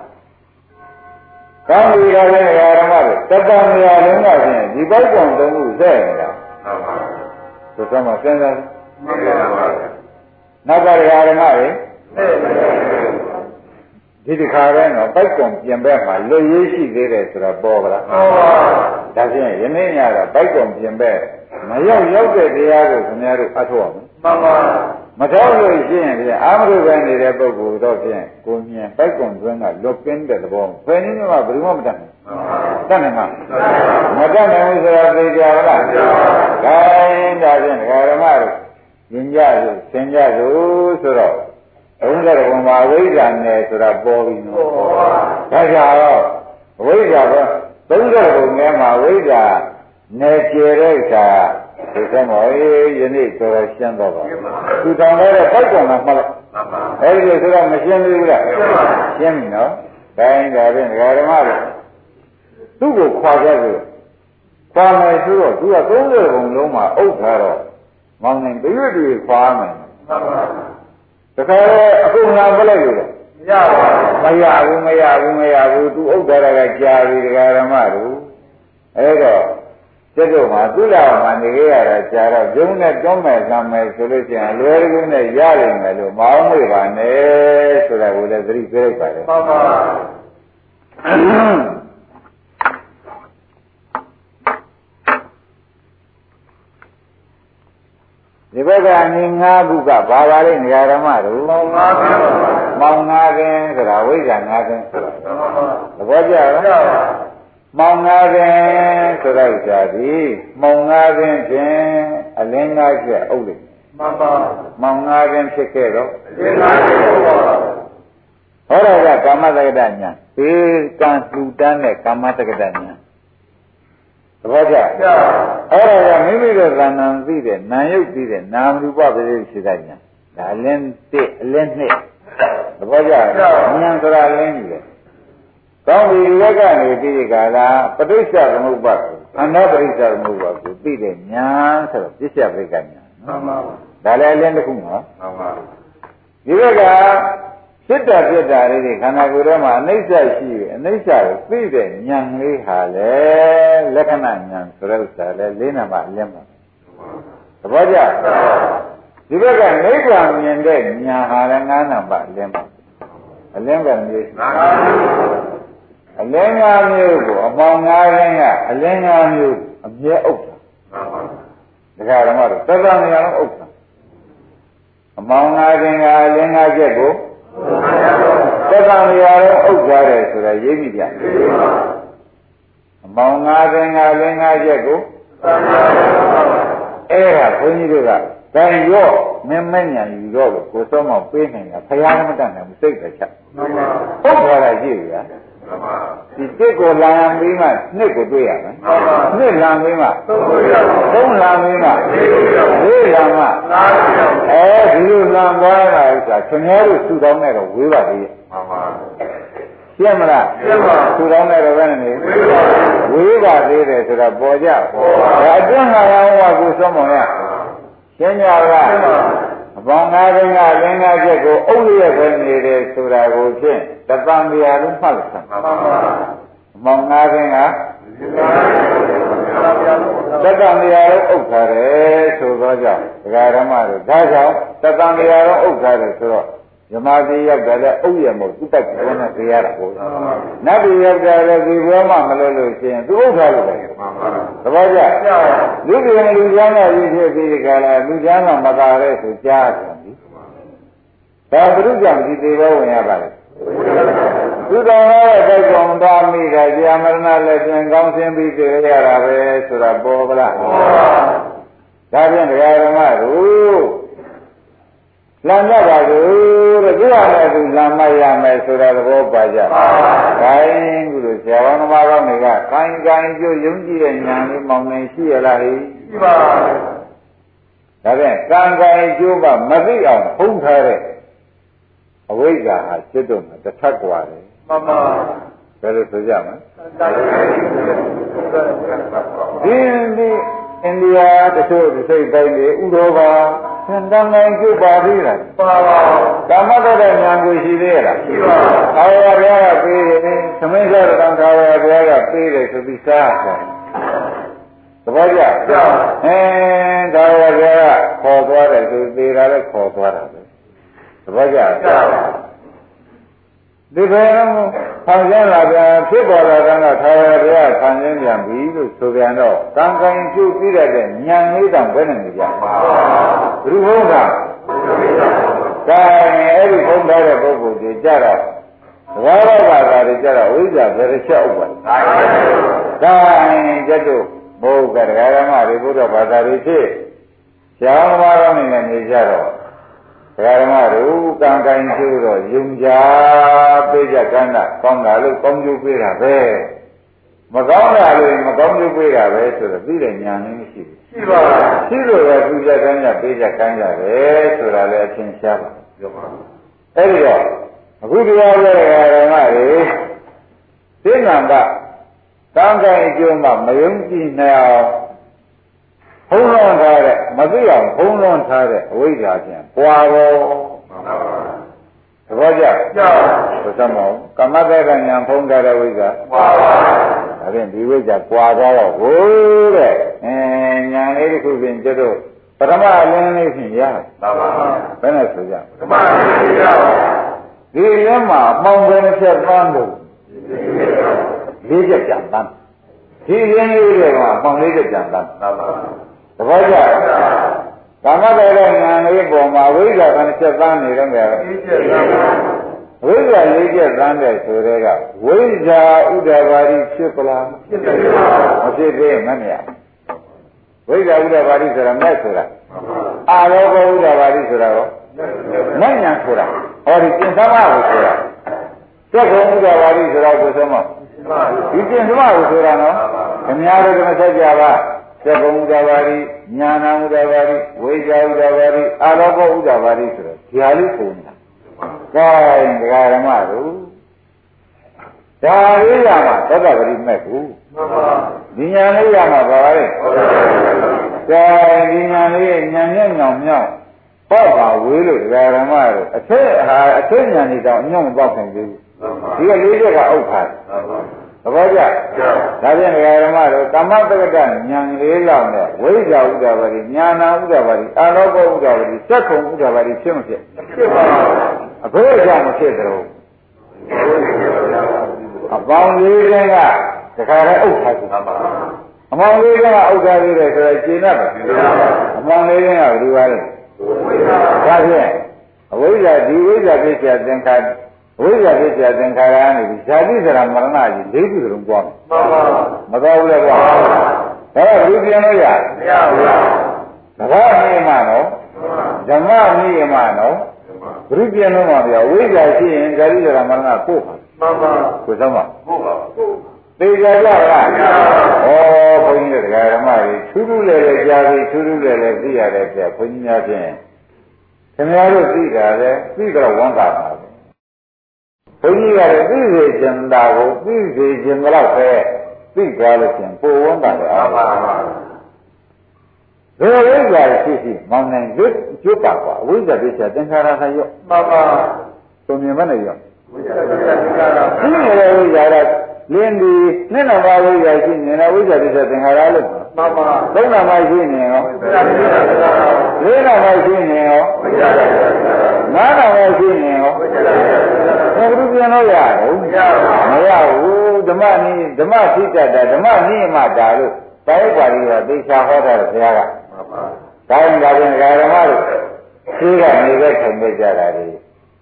ကောင်းပြီလားဓမ္မတို့တတ္တမယလုံးကဖြင့်ဒီတိုက်ကွန်3ခုဆက်နေတာမှန်ပါဆိုတော့မှစဉ်းစားမှန်ပါနောက်ကဓမ္မတွေဒီတစ်ခါပဲတော့ပိုက်ကွန်ပြင်ဘက်မှာလွတ်ရေးရှိသေးတယ်ဆိုတော့ပေါ်ပါလားပေါ်ပါဒါဖြင့်ယနေ့ညကပိုက်ကွန်ပြင်ဘက်မရောက်တဲ့တရားကိုခင်ဗျားတို့အထောက်အောင်မှန်ပါမထောက်လို့ရှိရင်ဖြင့်အာမရုပဲနေတဲ့ပုဂ္ဂိုလ်တော့ဖြင့်ကိုမြင်ပိုက်ကွန်တွင်းကလွတ်ကင်းတဲ့သဘောဘယ်နည်းမှဘယ်သူမှမတတ်ဘူးတတ်နိုင်မှာမတတ်နိုင်ဘူးဆိုတာသိကြပါလားခိုင်းဒါဖြင့်ဓမ္မတို့ညင်ကြလို့သင်ကြလို့ဆိုတော့30ဘုံမှာဝိဇ္ဇာနယ်ဆိုတာပေါ်ပြီနော်ဒါကြောင့်ဝိဇ္ဇာက30ဘုံထဲမှာဝိဇ္ဇာနယ်ကျဲတဲ့အခါဒီကမောယနေ့တော်တော်ရှင်းတော့ပါသူတောင်းတဲ့ပိုက်ကောင်ကမှတ်လိုက်အဲဒီလိုဆိုတော့မရှင်းသေးဘူးလားရှင်းပြီနော်တိုင်းဒါဖြင့်ဓမ္မတို့သူ့ကိုခွာကြလို့ခွာမယ်ဆိုတော့သူက30ဘုံလုံးမှာအုပ်ထားတော့မောင်နေတွေတွေခွာမယ်တခါအခုငါပြလိုက်လို့မရဘူးသူဥဒ္ဒရာကကြာပြီဓမ္မတို့အဲ့တော့ကျတော့မှသူ့လာမှနေခဲ့ရတာကြာတော့ကျုံးနဲ့တွန်းမဲ့ဆံမဲ့ဆိုလို့ရှိရင်လွယ်ကူနဲ့ရနိုင်မယ်လို့မအောင်မေ့ပါနဲ့ဆိုတာကိုလည်းသတိပေးလိုက်ပါတယ်မှန်ပါဒီဘက်ကအမြင်၅ခုကဘာပါလဲငဃာဓမ္မတို့မောင်၅ခင်းမောင်၅ခင်းဆိုတာဝိဇ္ဇာ၅ခင်းဆိုတာသဘောကျလားမောင်၅ခင်းဆိုတဲ့ဥစ္စာဒီမောင်၅ခင်းဖြင့်အလင်း၅ချက်အုပ်လိုက်မှန်ပါမောင်၅ခင်းဖြစ်ခဲ့တော့အလင်း၅ချက်ဟုတ်ပါဟောရကကာမတက္ကတညာဘေးကံလူတန်းတဲ့ကာမတက္ကတညာသဘောကျအဲ့ဒါကမိမိတို့သဏ္ဍာန်သိတဲ့နာယုတ်သိတဲ့နာမရူပပရိသေစိတ်ညာဒါအလင်းတစ်အလင်းနှစ်သဘောကျဉာဏ်ဆိုတာအလင်းကြီးလေကောင်းပြီဒီဘက်ကနေပြီးဒီကလာပဋိစ္စသမုပ္ပါကိုအနာပဋိစ္စသမုပ္ပါကိုသိတဲ့ဉာဏ်ဆိုတော့ပစ္စယပရိက္ခဉာဏ်မှန်ပါဒါလည်းအလင်းတစ်ခုနော်မှန်ပါဒီဘက်ကစိတ်ဓာတ်ဖြစ်တာလေးတွေခန္ဓာကိုယ်ထဲမှာအနိစ္စရှိပြီအနိစ္စကိုသိတဲ့ဉာဏ်လေးဟာလေလက္ခဏာဉာဏ်ဆိုတဲ့ဥစ္စာလေလေးနာမအလင်းပါသဘောကျဒီဘက်ကနိဗ္ဗာန်မြင်တဲ့ဉာဏ်ဟာလည်းငါးနာမအလင်းပါအလင်းကမျိုးအလင်း၅မျိုးကိုအပေါင်း၅ရင်းကအလင်း၅မျိုးအမြဲဥစ္စာဒါကြဓမ္မတို့သတ္တမယံဥစ္စာအပေါင်း၅ရင်းကအလင်း၅ချက်ကိုသတ္တမယံဥစ္စာတယ်ဆိုတာရေးပြီးပြန်အပေါင်း၅ရင်းကအလင်း၅ချက်ကိုအဲ့ဒါဘုန်းကြီးတို့ကတန်ရော့မင်းမညာယူတော့လို့ကိုစောမောင်ပေးနေတာဖရာမတတ်နိုင်ဘူးစိတ်ပဲချက်ဟုတ်ပါလားကြည့်ရဒီတစ်ကိုလာပြီးမှနှစ်ကိုတွေ့ရမယ်နှစ်လာပြီးမှသုံးလာပြီးမှလေးလာမှအဲဒီလိုလာသွားတာဥစ္စာခင်ဗျားတို့သူတော်နဲ့တော့ဝေးပါသေးရဲ့ရှင်းမလားရှင်းပါသူတော်နဲ့တော့ဘယ်နဲ့ဝေးပါသေးတယ်ဆိုတော့ပေါ်ကြဒါအတွင်းလာအောင်ကကိုစောမောင်ရရှင်းကြလားအပေါင်း၅ခင်းကလင်း၅ချက်ကိုအုပ်လျက်ပဲနေတယ်ဆိုတာကိုဖြင့်တပံတရားလုံးမှတ်လို့ဆက်ပါအပေါင်း၅ခင်းကတပံတရားလုံးအုပ်ထားတယ်ဆိုတော့ကြောင့်ဒကာဓမ္မတို့ဒါကြောင့်တပံတရားလုံးအုပ်ထားတယ်ဆိုတော့ဇမာတိရောက်တယ်လည်းအုပ်ရမို့သူ့တက်ကိုနဲ့သိရတာပေါ့နတ်ပြည်ရောက်တယ်လည်းဒီဘဝမှမလို့လို့ရှိရင်သူဥစ္စာလို့ပဲသဘောကျလူပြည်လူချမ်းသာကြီးဖြစ်ပြီးဒီကလာလူချမ်းသာမသာတဲ့ဆိုကြားတယ်ဒီဒါဘုရုကြောင့်ဒီသေးဘောဝင်ရပါလေသူတော်ရဲ့တိုက်ကွန်သားမိတာကြာမရဏလည်းပြင်ကောင်းဆင်းပြီးသိရတာပဲဆိုတာပေါ်ကလားဒါဖြင့်ဒကာဓမ္မတို့လမ်းရပါလို့တဲ့ဒီဟာနဲ့သူလမ်းမရမယ်ဆိုတာသဘောပါကြပါခိုင်းကုလို့ဆရာတော်သမားတော်တွေကခိုင်းကျိုးယုံကြည်တဲ့ဉာဏ်လေးမောင်နေရှိရလားဟိရှိပါဒါဖြင့်ကံကံကျိုးကမသိအောင်ဖုံးထားတဲ့အဝိဇ္ဇာဟာစိတ်တို့မှာတစ်ထပ်กว่าတယ်မှန်ပါဘယ်လိုဆိုကြမလဲဒီအိန္ဒိယတချို့စိတ်တိုင်းတွေဥရောပသံတန်နိုင်ကျပါသေးလားပါပါကာမတ္တဉာဏ်ကိုရှိသေးလားရှိပါသာဝရဘုရားကပေးတယ်သမင်းစားတော်သာဝရဘုရားကပေးတယ်ဆိုပြီးစားတယ်သဘောကျသာဝရဘုရားကခေါ်သွားတယ်ဆိုသေးတာလည်းခေါ်သွားတာပဲသဘောကျဒီဘယ်တော့ဆံကျင်လာပြန်ဖြစ်ပေါ်လာတဲ့ကသာဝရဘုရားဆံကျင်ပြန်ပြီလို့ဆိုပြန်တော့ကံကံကျုပ်ပြီးတဲ့ဉာဏ်လေးတောင်ဘယ်နဲ့နေကြပါဘုရုဘုရားကဲအဲ့ဒီဘုံထားတဲ့ပုဂ္ဂိုလ်တွေကြတော့ဘာဝဘာသာတွေကြတော့ဝိဇ္ဇာဘယ်တစ်ချက်ဥပ္ပါဒါကြတို့ဘုရားဓမ္မတွေဘုရားဘာသာတွေဖြစ်ကျောင်းဘာတော်နေနေကြတော့ဓမ္မတို့ကံကံကျိုးတော့ယုံကြပေးကြကမ်းတာကောင်းတာလို့ကောင်းကျိုးပေးတာပဲမကောင်းတာလို့မကောင်းကျိုးပေးတာပဲဆိုတော့ပြီးတဲ့ဉာဏ်လေးမရှိဘူးရှိပါဘူးရှိလို့ရသူကြကမ်းကြပေးကြကမ်းကြတယ်ဆိုတာလည်းအထင်ရှားပါပြောပါအဲ့ဒီတော့အခုတရားရဲ့ဓမ္မတွေသိဉာဏ်ကကံကံအကျိုးမှမယုံကြည်နိုင်အောင်ဖုံးလွှမ်းထားတဲ့မသိအောင်ဖုံးလွှမ်းထားတဲ့အဝိဇ္ဇာဖြင့်ပွာပေါ်သဘောကျဘုသမောကမ္မတက္ကဉာဏ်ဖုံးထားတဲ့ဝိဇ္ဇာပွာပါဒါဖြင့်ဒီဝိဇ္ဇာပွာသွားတော့ဟိုးတဲ့ဉာဏ်လေးတစ်ခုဖြင့်ကျတော့ပထမအလင်းလေးဖြင့်ရပါပါဘယ်နဲ့ဆိုကြပထမအလင်းရပါဒီလင်းမှာမှောင်ပင်ဖြတ်သန်းလို့လေးချက်ကြံသန်းဒီလင်းလေးတွေကမှောင်လေးချက်ကြံသန်းပါပါသဘောကျကာမတရဉာဏ်လေးပေါ်မှာဝိဇ္ဇာက7သန်းနေတော့မယ်ဝိဇ္ဇာ၄ချက်သန်းတဲ့ဆိုတဲ့ကဝိဇ္ဇာဥဒ္ဒဘာတိဖြစ်ပလားဖြစ်ပါဘူးမဖြစ်သေးမမြတ်ဝိဇ္ဇာဥဒ္ဒဘာတိဆိုတာမဲ့ဆိုတာအာရောဂဥဒ္ဒဘာတိဆိုတာရောမဲ့ညာဆိုတာဟောဒီကျင်သမကိုဆိုတာသက္ကုံဥဒ္ဒဘာတိဆိုတာကိုဆိုမှဒီကျင်သမကိုဆိုတာနော်ခင်ဗျားတို့ကမဆက်ကြပါသက္ကုံဥဒ္ဒဘာတိညာဏဥဒ္ဒဘာတိဝိဇ္ဇာဥဒ္ဒဘာတိအာရောဂဥဒ္ဒဘာတိဆိုတော့ဒီဟာလေးပုံနေတာဒါရင်ဒကာဓမ္မတို့ဒါလေးရမှာသက္ကပတိမဲ့ကူဒီညာလေးရမှာပါလေဒါဒီညာလေးညံ့ညံ့ညောင်ညောင်ပေါ့ပါဝေးလို့ဒကာဓမ္မတို့အထက်ညာနေတော့အညောင်မပေါက်နိုင်ဘူးဒီကလေးတွေကဥက္ခါသဘောကျဒါဖြင့်ဒကာဓမ္မတို့ကမ္မတက္ကဋဉာဏ်လေးလောက်နဲ့ဝိဇ္ဇာဥဒ္ဒဘာတိဉာဏဥဒ္ဒဘာတိအာလောကဥဒ္ဒဘာတိသက္ကုံဥဒ္ဒဘာတိဖြစ်မဖြစ်ဖြစ်ပါဘူးအဘိဓမ္မာမဖြစ်ကြတော့အပေါင်းလေးကတခါတည်းဥက္ခါရှိပါအမောင်လေးကဥက္ခါသေးတယ်ဆိုတော့ကျင့်တတ်ပါအမောင်လေးကဘယ်လိုပါလဲဒါဖြင့်အဝိဇ္ဇာဒီဝိဇ္ဇာဖြစ်เสียသင်္ခါရဝိဇ္ဇာဖြစ်เสียသင်္ခါရနေပြီးဇာတိစရာမရဏကြီး၄ခုလုံးပွားမယ်မတော်ဘူးလေကွာဒါကလူပြန်လို့ရမရဘူးလားဘာနေမှာနော်ဓမ္မနေမှာနော်ဘုရုပြန်လို့မှာဗျာဝိဇ္ဇာရှိရင်ဇာတိစရာမရဏပို့ပါမှန်ပါကိုသမောပို့ပါသိကြကြလားဩဘုန်းကြီးတရားဓမ္မတွေထူးထူးလည်းကြားပြီးထူးထူးလည်းသိရတယ်ပြဘုန်းကြီးများဖြင့်ခင်ဗျားတို့သိတာလေသိတော့ဝန်တာပါပဲဘုန်းကြီးကလည်းသိစေခြင်းတာကိုသိစေခြင်းတော့ပဲသိသွားလို့ရှင်ပိုဝန်တာလေအားပါပါဘယ်လိုလဲရှိရှိမောင်နိုင်ကျွတ်ပါကွာအဝိဇ္ဇာပြည့်ချသင်္ခါရခရော့ပါပါသူမြင်မနဲ့ရောဝိဇ္ဇာပြည့်ချသင်္ခါရရှိနေဝိဇ္ဇာရလင်းဒီနှစ်နံပါတ်ဝိဇ္ဇာရှိနေဝိဇ္ဇာပြည့်ချသင်္ခါရလို့ပါပါသုံးနံပါတ်ရှိနေရောဝိဇ္ဇာပြည့်ချသင်္ခါရလေးနံပါတ်ရှိနေရောဝိဇ္ဇာပြည့်ချသင်္ခါရငါးနံပါတ်ရှိနေရောဝိဇ္ဇာပြည့်ချသင်္ခါရဘယ်လိုပြန်လို့ရတယ်မရဘူးဓမ္မသိတတ်တာဓမ္မနိမတာလို့တိုင်းပါဠိကသေချာဟောတာဘုရားကဒါရင်ဒါဖြင့်ဓမ္မတို့ရှိကနေပဲထိုင်နေကြတာလေ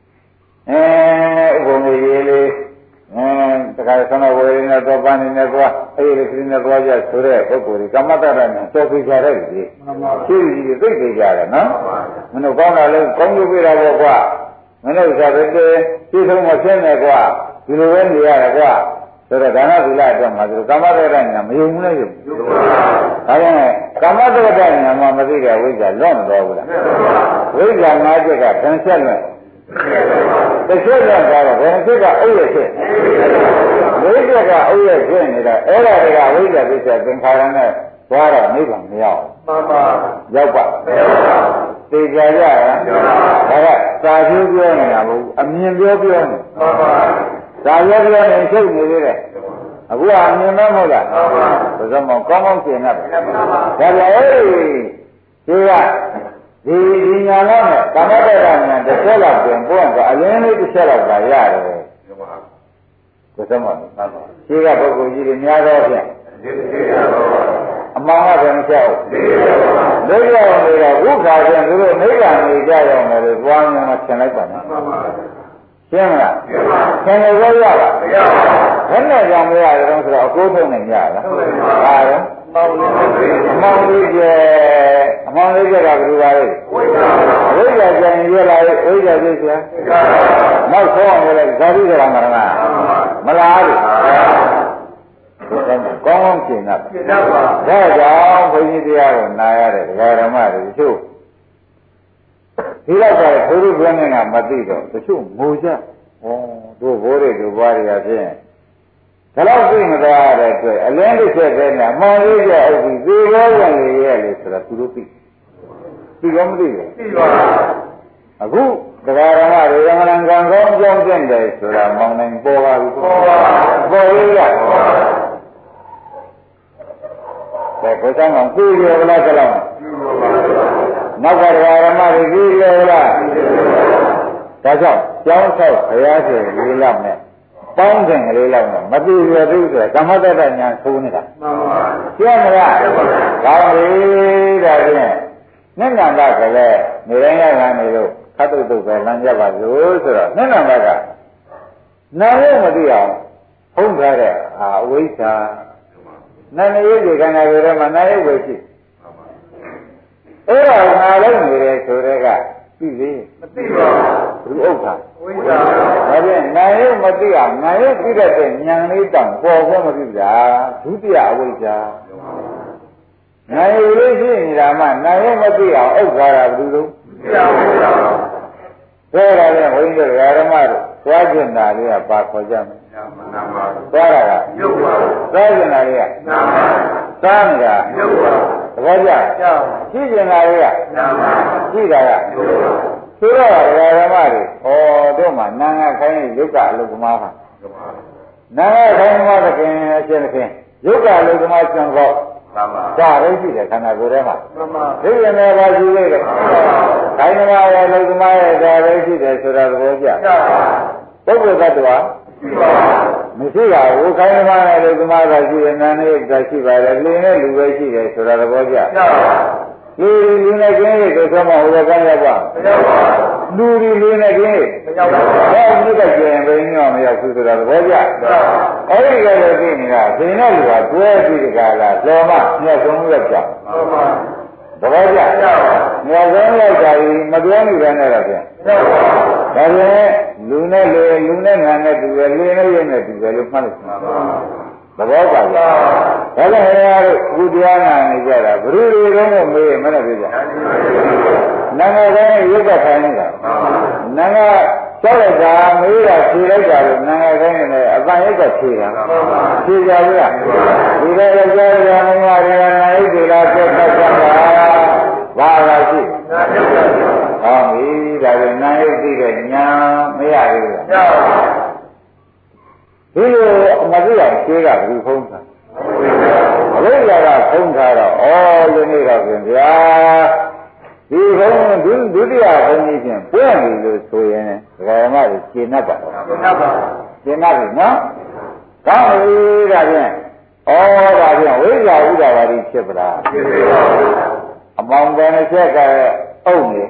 ဥပ္ပမေရေးလေးတခါဆန္ဒဝေရနဲ့တော့ပန်းနေနဲ့သွားအဲ့ဒီခရီးနဲ့သွားကြဆိုတဲ့ပုဂ္ဂိုလ်တွေကမ္မတရနဲ့တော်ပြကြတဲ့လေရှိကြီးသိသိကြတယ်နော်မင်းတို့ကောင်းတာလဲကောင်းကျိုးပေးတာပေါ့ကွာမင်းတို့စားတဲ့ပြည့်စုံမဆင်းနဲ့ကွာဒီလိုပဲနေရတယ်ကွာဆိုတော့ဒါနသီလအတွက်မှာသူကမ္မတရညာမယုံဘူးလေယုံဒါကြောင့်ကမ္မတရညာမှာမသိတဲ့ဝိဇ္ဇာလွတ်မတော်ဘူးလားဝိဇ္ဇာ၅ချက်ကခံဆက်လွတ်တစ်ချက်တော့တော့ဘယ်တစ်ချက်ကအုပ်ရဖြစ်ဝိဇ္ဇာကအုပ်ရဖြစ်နေတာအဲ့ဒါတွေကဝိဇ္ဇာပြည့်စုံသင်္ခါရနဲ့သွားတော့နိဗ္ဗာန်မရောက်မှန်ပါရောက်ပါသိကြကြရဒါကသာပြောပြောနေတာမဟုတ်အမြင်ပြောပြောနေမှန်ပါသာပြောပြောနေချုပ်နေသေးတယ်အခုကအမြင်မဟုတ်လားမှန်ပါဘုရားမောင်ကောင်းကောင်းရှင်းတာဒါလည်းဒီညာလောက်နဲ့ကာမတ္တရညာတစ်ချက်လောက်ပြင်ပို့တော့အရင်လေးတစ်ချက်လောက်ကရတယ်ကိုယ်မောင်ရှိကပုဂ္ဂိုလ်ကြီးတွေများတော့ဖြင့်အမှန်ကဘယ်မချက်ဟုတ်လက်ရောက်နေတော့ဝုခါပြန်သူတို့နိဗ္ဗာန်နေကြရောမယ်လို့သွားနေမှဆင်လိုက်ပါနော်ရှင်းမလားဆင်လို့ရပါမရပါဘူးဘယ်နဲ့ကြောင့်မရကြတော့ဆိုတော့အကိုးထုံးနေကြလားဟာတော့အမောင်လေးကျကဘယ်လိုပါလဲဝိဇ္ဇာကျန်ရလာရဲ့ဝိဇ္ဇာပြည့်စရာနောက်ဆုံးအောင်လည်းဇာတိကရမရဏမလားလို့ကောင်းကောင်းရှင်းတာရှင်းတော့ပါဒါကြောင့်ဘုန်းကြီးတရားကိုနာရတဲ့ဒကာဓမ္မတွေတချို့ဒီလောက်ကဘုရုဘုရားနဲ့ကမသိတော့တချို့ငိုကြတို့ဘိုးတွေတို့ဘွားတွေကဖြင့်ဒါတော့သိမသားရတဲ့အတွက်အလင်းတစ်ချက်ပဲနဲ့အမှန်လေးကြအုပ်ပြီးသေရောဝင်လေရဲ့လေဆိုတော့သူတို့သိရောမသိဘူးသိပါအခုတရားဓမ္မတွေရမဏံကံကောင်းကြောင်းကျင့်တယ်ဆိုတာမောင်နိုင်ပေါ်ပါဘူးပေါ်လေးရတဲ့ကိုယ်ဆောင်အောင်သိရလားကြလားနောက်ကတရားဓမ္မတွေသိရလားဒါကြောင့်ကျောင်းဆောက်ဘုရားရှင်လေးလောက်နဲ့ပေါင်းတဲ့ကလေးလောက်နဲ့မသိရဘူးဆိုတော့ကမ္မတ္တညာသိုးနေတာမှန်ပါရှင်းမလားကောင်းပြီဒါဖြင့်နှစ်နံပါတ်ကလည်းနေတိုင်းရခံနေလို့ခတ်တုတ်တုတ်ပဲလမ်းကြပါလို့ဆိုတော့နှစ်နံပါတ်ကနာယုတ်မသိအောင်ဖုံးထားတဲ့အဝိဇ္ဇာနာမယုတ်ဒီခန္ဓာကိုယ်ထဲမှာနာယုတ်ပဲရှိအဲ့ဒါငါလုံးနေတယ်ဆိုတဲ့ကသိသေးမသိပါဘူးဘုဥက္ခဝိဇ္ဇာဒါဖြင့်နာယုတ်မသိအောင်နာယုတ်သိတဲ့ဉာဏ်လေးတောင်ပေါ်ဖို့မဖြစ်တာဒုတိယအဝိဇ္ဇာနာယုတ်လေးရှိနေတာမှနာယုတ်မသိအောင်ဥက္ခာတာဘယ်လိုလဲဒါလည်းဘုန်းကြီးတို့ဓမ္မတို့သွားကျင်တာလေးကပါခေါ်ကြမယ်သွားတာကယုတ်ပါသွားကျင်တာလေးကနာပါသားနေတာယုတ်ပါသဘောကျရှိကျင်တာလေးကနာပါရှိတာကယုတ်ပါဆိုတော့ဓမ္မတွေတို့မှနာငါခိုင်းယုတ်ကအလုကမားပါနာငါခိုင်းမှာသခင်အရှင်သခင်ယုတ်ကအလုကမားကျန်တော့ဒါပဲရှိတယ်ခန္ဓာကိုယ်ထဲမှာသိရင်လည်းပါရှိသေးတယ်ခိုင်းမှာရဲ့အလုကမားရဲ့ဒါပဲရှိတယ်ဆိုတာသဘောကျပုဂ္ဂိုလ်သတ္တဝါမရှိပါဘူးခိုင်းမှာရဲ့အလုကမားကရှိတယ်နာနဲ့ကရှိပါတယ်လင်းနဲ့လူပဲရှိတယ်ဆိုတာသဘောကျလူနဲ့ကျင်းရတဲ့ဆောမဟိုကကမ်းရောက်ပါလူလူနဲ့ကျင်းရမရောက်ပါဘူးဘာလို့ကကျင်းဘယ်ညောမရောက်ဘူးဆိုတာသဘောကျအဲ့ဒီကလည်းသိနေတာဒီနဲ့လူကတွဲပြီးကြလားလောမမြတ်ဆုံးရောက်ကြသဘောကျမြတ်ဆုံးရောက်ကြပြီမတွဲမိပဲနဲ့တော့ပြန်ဒါပြန်လူနဲ့လူနဲ့ငါနဲ့တူတယ်လူနဲ့ရင်းနဲ့တူတယ်လို့မှတ်လို့ရှိမှာသဘောပါလားဒါလည်းဟဲ့ရတို့ဘုရားနာနေကြတာဘုရုတွေတုံးကိုမေးမနဲ့ပြကြနာငါတိုင်းရုပ်ကထိုင်နေတာနာငါကြောက်လိုက်တာမေးတာဖြေလိုက်တာလို့နာငါတိုင်းနဲ့အပန်ရုပ်ကဖြေတာဖြေကြဘူးလားဒီလိုကြောက်ကြမင်းကနာယုတ်တွေလားပြတ်တတ်တာဘာသာရှိဟောပြီဒါကနာယုတ်သိတဲ့ညာမရဘူးလားဒီလိုအမသိအောင်ရှင်းတာဘူးဖုံးတာအဝိဇ္ဇာကဖုံးထားတော့ယနေ့တော့ပြင်ဗျာဒီဘုံဒုတိယဘုံကြီးဖြင့်ပွင့်ပြီလို့ဆိုရင်ဒကာမတွေရှင်းတတ်ပါတော့ရှင်းတတ်ပါရှင်းတတ်ပြီနော်ကောင်းပြီဒါဖြင့်ဒါဖြင့်ဝိဇ္ဇာဥဒ္ဒဝါဒိဖြစ်ပလားဖြစ်ပါဘူးအမောင်တယ်ချက်ကအုံနေ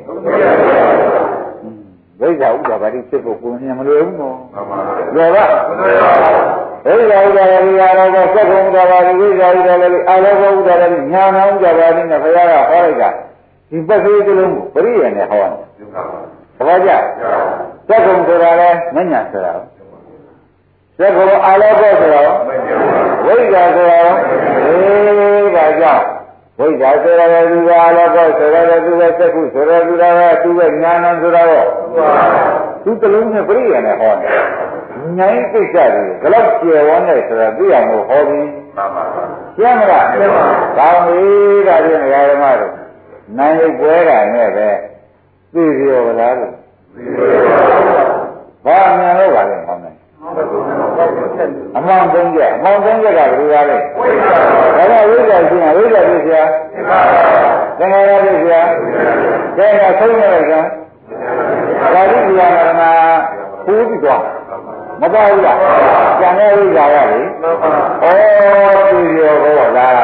ဝိဇ္ဇာဥဒ္ဒဝါဒိဖြစ်ဖို့ကိုယ်မြင်မလွယ်ဘူးနော်လွယ်ပါမလွယ်ပါဘူးဝိဇ္ဇာဥဒ္ဒဝါဒိရာတော့စက္ကုံဥဒ္ဒဝါဒိဝိဇ္ဇာဥဒ္ဒဝါဒိအာလောကဥဒ္ဒဝါဒိညာဏဥဒ္ဒဝါဒိနဲ့ဘုရားကဟောလိုက်တာဒီပတ်သေးကလုံးကိုပရိယေနဲ့ဟောတယ်သဘောကျစက္ကုံဆိုတာလဲမညံဆိုတာစက္ကုံအာလောကဆိုတာဝိဇ္ဇာဆိုတာဒါကြောင့်ဝိဇ္ဇာဆိုတာလည်းသူကအာလောကဆိုတာလည်းသူကစက္ကုဆိုတာလည်းသူကညာဏဆိုတာတော့သူတလုံးနဲ့ပရိယေနဲ့ဟောတယ်ဉာဏ်ကိစ္စတွေဘယ်လောက်ကျေဝန်းတယ်ဆိုတာသိအောင်လို့ဟောပြီးမှန်ပါပါရှင်းမလားရှင်းပါကောင်းပြီဒါဖြင့်ဓမ္မတို့နိုင်ရုပ်ပွဲတာနဲ့ပဲသိရောလားလို့သိပါဘာမြန်လို့ပါလဲဟောမယ်အမောင်သုံးချက်ကဘယ်လိုလဲဝိဇ္ဇာဒါကဝိဇ္ဇာရှင်းဝိဇ္ဇာပြည့်စရာသင်္ခါရပြည့်စရာကျဲကဆုံးရတဲ့ကသာရိပုတ္တရာမပူပြီးတော့မပါဘူးလားကျန်တဲ့ဝိဇ္ဇာရလေသိရောဘောလား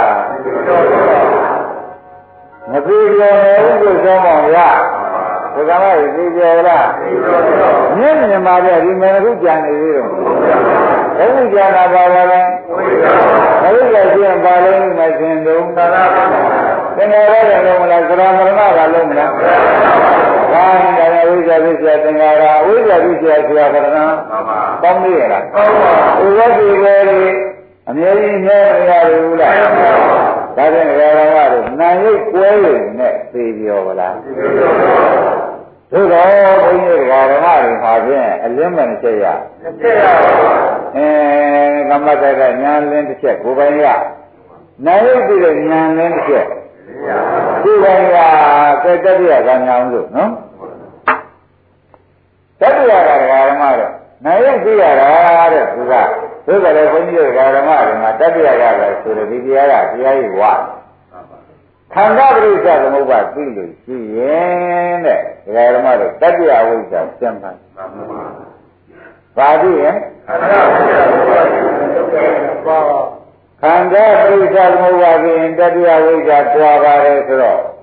မသိရောဘူးကိုဆုံးမရဘုရားမသိရောလားမြင်မြင်ပါတဲ့ဒီမေခုကြံနေသေးတော့ဘုရားကြံတာပါပါလဲဘုရားကြံပါလို့မရှင်းတော့သင်္ခါရတဲ့လုံးမလားသရမရဏကလုံးမလားဘာနဲ့ဝိဇ္ဇာပြည့်စရာသင်္ခါရဝိဇ္ဇာပြည့်စရာဆရာကရဏကောင်းသေးရဲ့လားကောင်းပါဘူးဝိဇ္ဇာပြည့်လေအမြဲတမ်းမြဲမရဘူးလားဒါဖြင့်ဓမ္မတို့နာယုတ်ကွဲရနဲ့သိပြောပါလားသို့တော့ဘုန်းကြီးဓမ္မတွေမှာဖြင့်အလင်းမဲ့တစ်ချက်ရကမ္မတ္တကညာလင်းတစ်ချက်ကိုယ်ပိုင်ရနာယုတ်ပြီးတဲ့ညာလင်းတစ်ချက်ကိုယ်ပိုင်ရကဲတတိယကညာအောင်လို့နော်တတိယကဓမ္မတို့နာယုတ်ပြီးရတာတဲ့သူကသို့တော်လည်းဘုန်းကြီးဓမ္မတွေမှာတတိယကလည်းဆိုတဲ့ဒီတရားကတရားကြီးဝါခန္ဓာပရိစ္ဆေသမုပ္ပါသိလို့ရှိရင်တဲ့ဓမ္မတို့တတိယဝိဇ္ဇာကျမ်းပါဘာသိရင်ခန္ဓာပရိစ္ဆေသမုပ္ပါခန္ဓာပရိစ္ဆေသမုပ္ပါသိရင်တတိယဝိဇ္ဇာတွားပါတယ်ဆိုတော့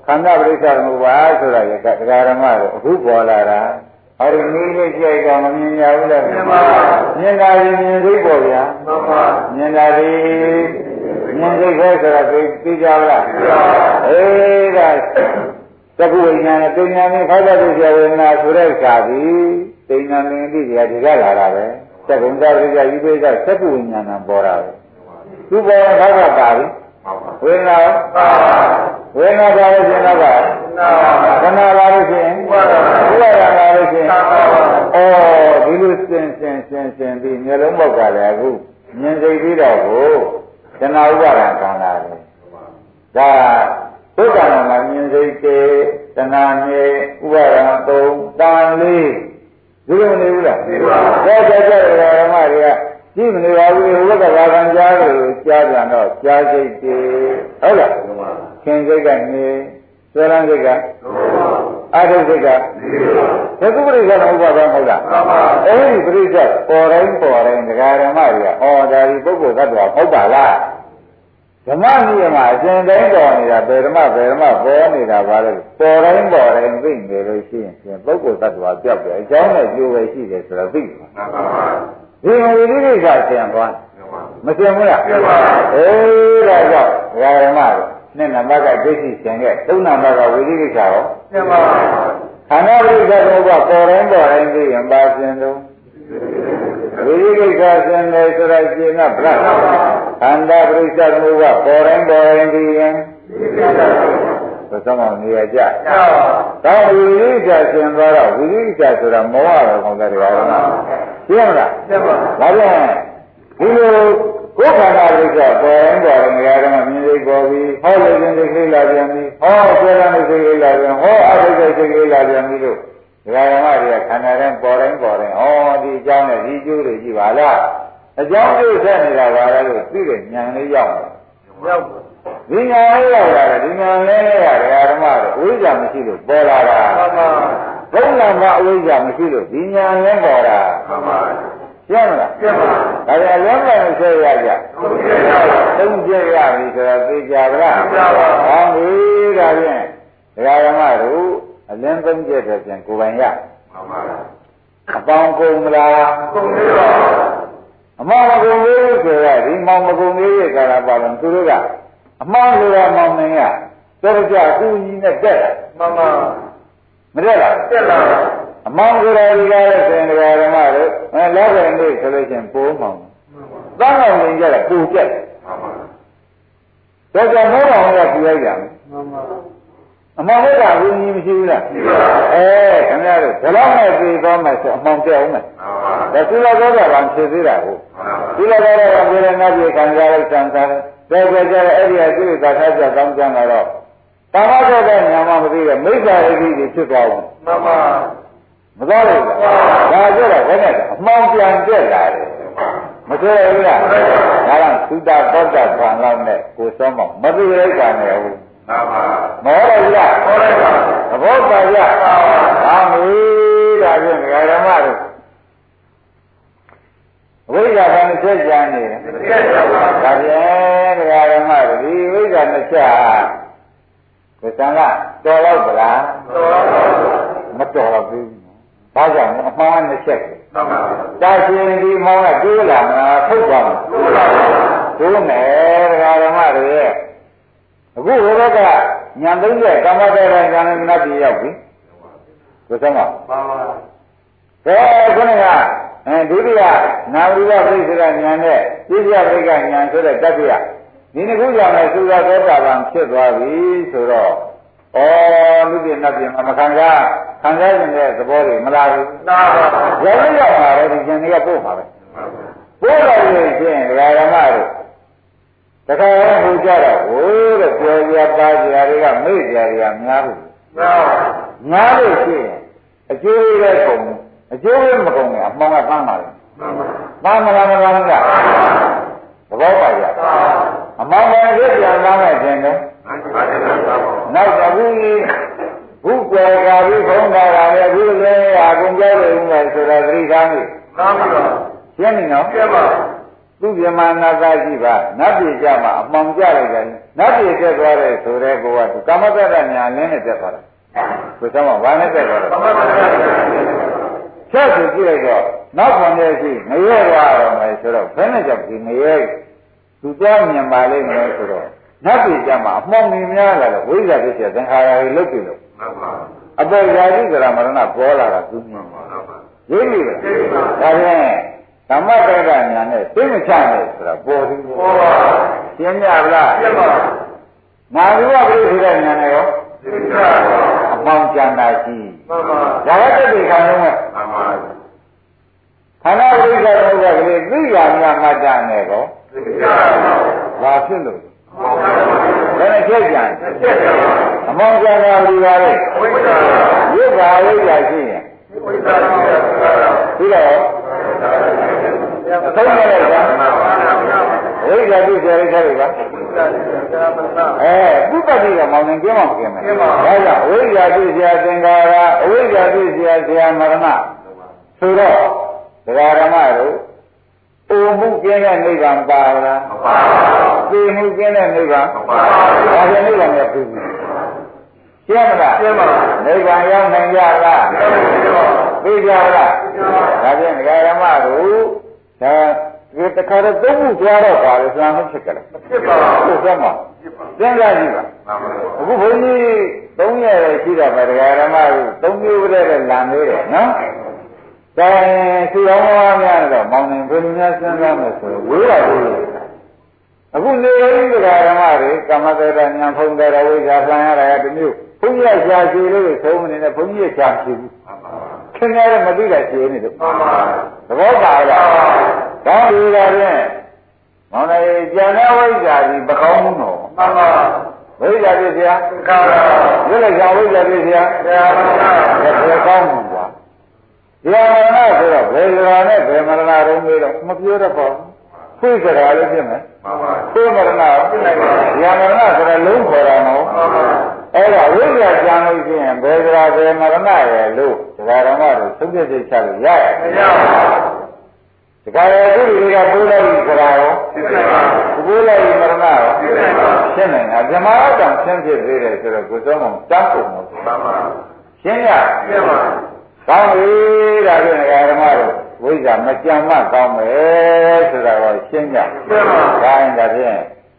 ခန္ဓာပရိစ္ဆေသမုပ္ပါဆိုတာကတရားဓမ္မကိုအခုပေါ်လာတာအဲ့ဒီနည်းလေးကြိုက်ကမမြင်ရဘူးလားမြင်ပါမြင်တာရင်မြင်သိပေါ်ဗျာမှန်ပါမြင်တာဒီမြင်သိခဲဆိုတာသိကြပါလားသိပါအေးဒါသက္ကုဝိညာဉ်နဲ့တိညာနဲ့ခါသတုဇဝေဒနာဆိုတဲ့စာပြီးတိညာမင်းတိတွေကဒီကလာတာပဲသက္ကုံသာရိယဤပိဿသက္ကုဝိညာဏံပေါ်တာပဲသူပေါ်ရင်ခါကပါပြီဝေဒနာဝေဒနာပါလို့ရှင်တော့ကခဏလာလို့ရှင်ဥပါဒလာလို့ရှင်ဩဒီလိုစင်ပြီးမျိုးလုံးပေါက်ကလည်းအခုမြင်သိပြီးတော့ကိုတဏှာဥပါဒံခံလာတယ်ဒါဘုရားနာမြင်သိကေတဏှာမြေဥပါဒံသုံးတန်လေးဒီလိုနေဘူးလားဒီပါကြကြဓမ္မတွေကကြည့်မနေပါဘူးဘုရားဘာခံကြားလို့ကြားပြန်တော့ကြားစိတ်တွေဟုတ်လားခင်စိတ်ကနေဆွဲလန်းစိတ်ကအာထုစိတ်ကသကုပရိစ္ဆေသမုပ္ပါဒ်ဟုတ်လားအဲ့ဒီပရိစ္ဆေပေါ်တိုင်းတရားဓမ္မတွေကဩဒါဒီပုဂ္ဂိုလ်သတ္တဝါဟုတ်ပါလားဓမ္မနည်းမှာအရှင်တိုင်းပေါ်နေတာဘယ်ဓမ္မပေါ်နေတာပါလဲပေါ်တိုင်းသိနေလို့ရှိရင်ပုဂ္ဂိုလ်သတ္တဝါပြောက်တယ်အကြောင်းနဲ့ကျိုးပဲရှိတယ်ဆိုတော့သိပါဒီဝိရိကိစ္စဆင်သွားမဆင်ဘူးလားဆင်ပါအေးဒါကြောင့်ဓမ္မတွေနှစ်နံပါတ်ကဒိဋ္ဌိဆင်ခဲ့သုံးနံပါတ်ကဝိရိကိစ္စရောဆင်ပါခန္ဓာပရိစ္ဆေသမုပ္ပါပေါ်တိုင်းသိရင်ပါဆင်တော့ဝိရိကိစ္စဆင်တယ်ဆိုတော့ရှင်းတော့ဗလားခန္ဓာပရိစ္ဆေသမုပ္ပါပေါ်တိုင်းသိရင်သစ္စာမနေရကြဒါဝိရိကိစ္စဆင်သွားတော့ဝိရိကိစ္စဆိုတာမောဟတော်ကောင်းတဲ့ဓမ္မရှင်းမလားရှင်းပါဒါပြန်ဒီလိုကိုယ်ခန္ဓာပရိစ္ဆေပေါ်တိုင်းနေရာဓမ္မမြင်သိပေါ်ပြီးဟောလို့ခြင်းသိကိလာပြန်ပြီးဟောဆွဲလန်းသိကိလာပြန်ဟောအဘိဓိသိကိလာပြန်ပြီးလို့ဓမ္မတွေကခန္ဓာတိုင်းပေါ်တိုင်းဟောဒီအကြောင်းနဲ့ဒီကျိုးတွေကြည့်ပါလားအကြောင်းကျိုးဆက်နေတာပါလားလို့သိတဲ့ဉာဏ်လေးရောက်ဒီဉာဏ်လေးရောက်လာတယ်ဒီဉာဏ်လေးရဓမ္မတွေဝိဇ္ဇာမရှိလို့ပေါ်လာတာမှန်ပါဘုံနာမအဝိဇ္ဇာမရှိလို့ဒီဉာဏ်လေးပေါ်တာမှန်ပါရှင်းမလားရှင်းပါဒါကြလုံးလည်းဆွဲရကြသုံးပြရပြီဆိုတော့သိကြပါလားသိပါပါဟောပြီဒါဖြင့်ဓမ္မတို့အလင်းသုံးပြတဲ့ပြန်ကိုယ်ပိုင်ရမှန်ပါအပေါင်းကုန်မလားကုန်ပြီပါအမောင်မကုန်သေးဆိုတော့ဒီမောင်မကုန်သေးရဲ့ကာလပါတော့သူတို့ကအမောင်ဆိုတာမောင်နေရတော်ကြအကူကြီးနဲ့တက်လာမှန်ပါမတက်လာတက်လာအမောင်ဆိုတာဒီကားရဲ့ဆိုရင်ဓမ္မတို့လောကရင်လေးဆိုလို့ချင်းပိုးမောင်သံဃာဝင်ကြတာပူပြက်ဒါကြောင့်မောတော်ကပြလိုက်ကြမယ်အမောင်ကဝိညာဉ်မရှိဘူးလားခင်ဗျားတို့ဘယ်တော့မှသိသွားမှဆိုအမောင်ပြောင်းမယ်ဒါသုလသောတာပန်ဖြစ်သေးတာကိုသုလသောတာပန်ပြေရနာပြေခံကြလိုက်စံစားတယ်ဒါကြတဲ့အဲ့ဒီအကျိုးသာခါကြကောင်းကြမှာတော့တာမသောတဲ့ညာမမသိတဲ့မိစ္ဆာရိတိတွေဖြစ်သွားဘူးမှန်ပါမသွားဘူးဒါကြတော့ဘယ်နဲ့အမှောင်ပြန်တက်လာတယ်မတွေ့ဘူးလားဒါကသုတသောတာပန်လောက်နဲ့ကိုစောမောမသိလိုက်တာနဲ့ဟုတ်မှန်ပါမောရရမောရပါသဘောပါရဟာမီးဒါဖြင့်ဓမ္မတို့ဝိဇ္ဇာကနှစ်ချက်ကြံနေတယ်ဒါဖြင့်ဓမ္မတို့ဒီဝိဇ္ဇာနှစ်ချက်ကိုသံဃာတော်တော့ဗလားတော်ပါဘူးမတော်တော့ဘူးဘာကြောင့်အမှန်နှစ်ချက်မှန်ပါတာရှင်ဒီမောင်ကတိုးလာမလားထုတ်သွားမှာတိုးလာပါတိုးမယ်ဓမ္မတို့ရဲ့အခုဘုရားကညာသုံးတဲ့ကာမတေရဉာဏ်နဲ့နတ်ပြည်ရောက်ပြီကိုသံဃာမှန်ပါခုနကဒုတိယနာဝိပ္ပိစ္ဆရာဉာဏ်နဲ့ပြည့်စုံဘိကဉာဏ်ဆိုတဲ့တတိယဒီနှစ်ခုကြောင့်လည်းသုသာသောတာပန်ဖြစ်သွားပြီဆိုတော့လူပြည့်နတ်ပြည့်မှာမခံစားနေတဲ့သဘောတွေမလာဘူးနားပါရောက်ရောက်လာတယ်ဒီဉာဏ်တွေကပို့မှာပဲပို့လိုက်လို့ရှိရင်ဓမ္မတို့တခါရင်ဟိုကြတော့ဟိုတဲ့ပြောပြပါကြတွေကမေ့ကြတွေကများဘူးများလို့ရှိရင်အကျိုးရဲ့ကုန်အကျိုးရဲ့မကုန်ဘူးအမှန်ကသမ်းပါလေသမ်းမလားမလားကသဘောပါရအမှန်ပဲဖြစ်ပြန်သားမဲ့ခြင်းတော့နောက်တစ်ခုဘုကွယ်ကာပြီးခေါင်းတာလည်းဘုလည်းအကုန်ကြောက်နေဦးမယ်ဆိုတော့သတိထားမိသမ်းပါရှင်းနေနော်ရှင်းပါသူပြမနာသာရှိပါနတ်ပြည်ကြမှာအမှောင်ကြလိုက်တယ်နတ်ပြည်တက်သွားတယ်ဆိုတဲ့ကောကသူကာမတ္တညာလင်းနဲ့တက်သွားတာဆိုတော့ဘာနဲ့တက်သွားလဲချက်သူကြည့်လိုက်တော့နောက်ခွန်ရဲ့ရှိငရဲသွားတော့မယ်ဆိုတော့ဘယ်နဲ့ကြောင့်ဒီငရဲသူကြောင်းမြင်ပါလိမ့်မယ်ဆိုတော့နတ်ပြည်ကြမှာအမှောင်မြင်များလာတော့ဝိဇ္ဇာပစ္စယသင်္ခါရတွေလုတ်ပြီလို့အပေရာကြီးကရမရဏပေါ်လာတာသူမြင်ပါရိပ်ပြီလားဒါဖြင့်ဓမ္မတက္ကညာနဲ့သိမချနဲ့ဆိုတာပေါ်သည်ပေါ်ပါရှင်းကြလားရှင်းပါမာဓိဝပိဋကညာနဲ့ရောသိချပါအမှောင်ကျန်တာရှိမှန်ပါဒါကတည်းကခံလုံးမဲ့မှန်ပါခန္ဓာဝိဇ္ဇာတို့ကလေးသိရမြတ်မှတ်တာနဲ့ကောသိချပါဘာဖြစ်လို့ဘယ်နဲ့ချက်ကြံအမှောင်ကျန်တာလူပါလေဝိဇ္ဇာဝိဇ္ဇာဝိဇ္ဇာရှိရင်ဝိဇ္ဇာပြီးတော့အဆုံးနဲ့လည်းကဝိဇ္ဇာပြုစေရခဲ့ပြီပါပုပ္ပတိကမောင်နေကျင်းမှာမကျင်းမယ်ဒါကြောင့်အဝိဇ္ဇာပြုစေသင်္ခါရအဝိဇ္ဇာပြုစေဆရာမရဏဆိုတော့ဒကာဓမ္မတို့အိုမှုကျင်းတဲ့နိဗ္ဗာန်ပါလားမပါဘူးသိမှုကျင်းတဲ့နိဗ္ဗာန်မပါဘူးဒါဖြင့်နိဗ္ဗာန်ရဲ့ပြုမှုရှင်းမလားရှင်းပါဘူးနိဗ္ဗာန်ရောက်နိုင်ကြလားသိကြလားဒါဖြင့်ဒကာဓမ္မတို့ဒါဒီတခါတော့သုံးခုသွားတော့ပါလေသာမဖြစ်ကြလားမဖြစ်ပါဘူးဟုတ်ကဲ့မစဉ်းစားကြည့်ပါအခုဘုန်းကြီး3ရက်ရှိတာပါဒကာဓမ္မတို့3မျိုးပြည့်တဲ့လမ်းလေးတယ်နော်ဒါရင်သူတော်ဘာများတော့မောင်နေဘယ်လိုများစဉ်းစားမယ်ဆိုတော့ဝေးပါဘူးအခုနေရင်းဒကာဓမ္မတွေကမ္မတေတညာဖုံးတဲ့ဝိဇ္ဇာဆံရတာကတမျိုးဘုန်းကြီးကရှားကြည့်လို့သုံးမနေနဲ့ဘုန်းကြီးကရှားကြည့်ဘူးခင်ဗျားလည်းမသိတာရှင်းနေတယ်သဘောပါလားကောင်းပြီလားဖြင့်မောင်လေးကျန်တဲ့ဝိဇ္ဇာကြီးမကောင်းဘူးနော်မှန်ပါဝိဇ္ဇာပြည့်စရာကောင်းပါရွတ်လိုက်ကြဝိဇ္ဇာပြည့်စရာဘယ်ကောင်းဘူးကွာဒီမရဏဆိုတော့ဘယ်စရာနဲ့ဘယ်မရဏတုံးလေးတော့မပြောတော့ပါဘူးဖွင့်စရာလေးဖြစ်မယ်မှန်ပါဖွင့်မရဏဖြစ်နိုင်ပါဒီမရဏဆိုတာလုံးခေါ်တာနော်မှန်ပါအဲ့ဒါဝိဇ္ဇာကြံလို့ရှိရင်ဘယ်စရာဘယ်မရဏရဲ့လို့ဒကာဓမ္မတို့သုံးပြစိတ်ချလို့ရရဲ့မရပါဘူးဒကာရသူတွေကပိုးလိုက်ဆိုတာရောဖြစ်နိုင်ပါဘူးပိုးလိုက်မရဏရောဖြစ်နိုင်ပါဘူးရှင်းနိုင်တာဓမ္မအကြောင်းရှင်းဖြစ်သေးတယ်ဆိုတော့ကိုယ်စောမောင်တန်းပုံလို့မှန်ပါရှင်းရရှင်းပါကောင်းပြီဒါဖြင့်ဒကာဓမ္မတို့ဝိဇ္ဇာမကြံမှကောင်းမယ်ဆိုတာကိုရှင်းကြရှင်းပါဒါရင်ဒါဖြင့်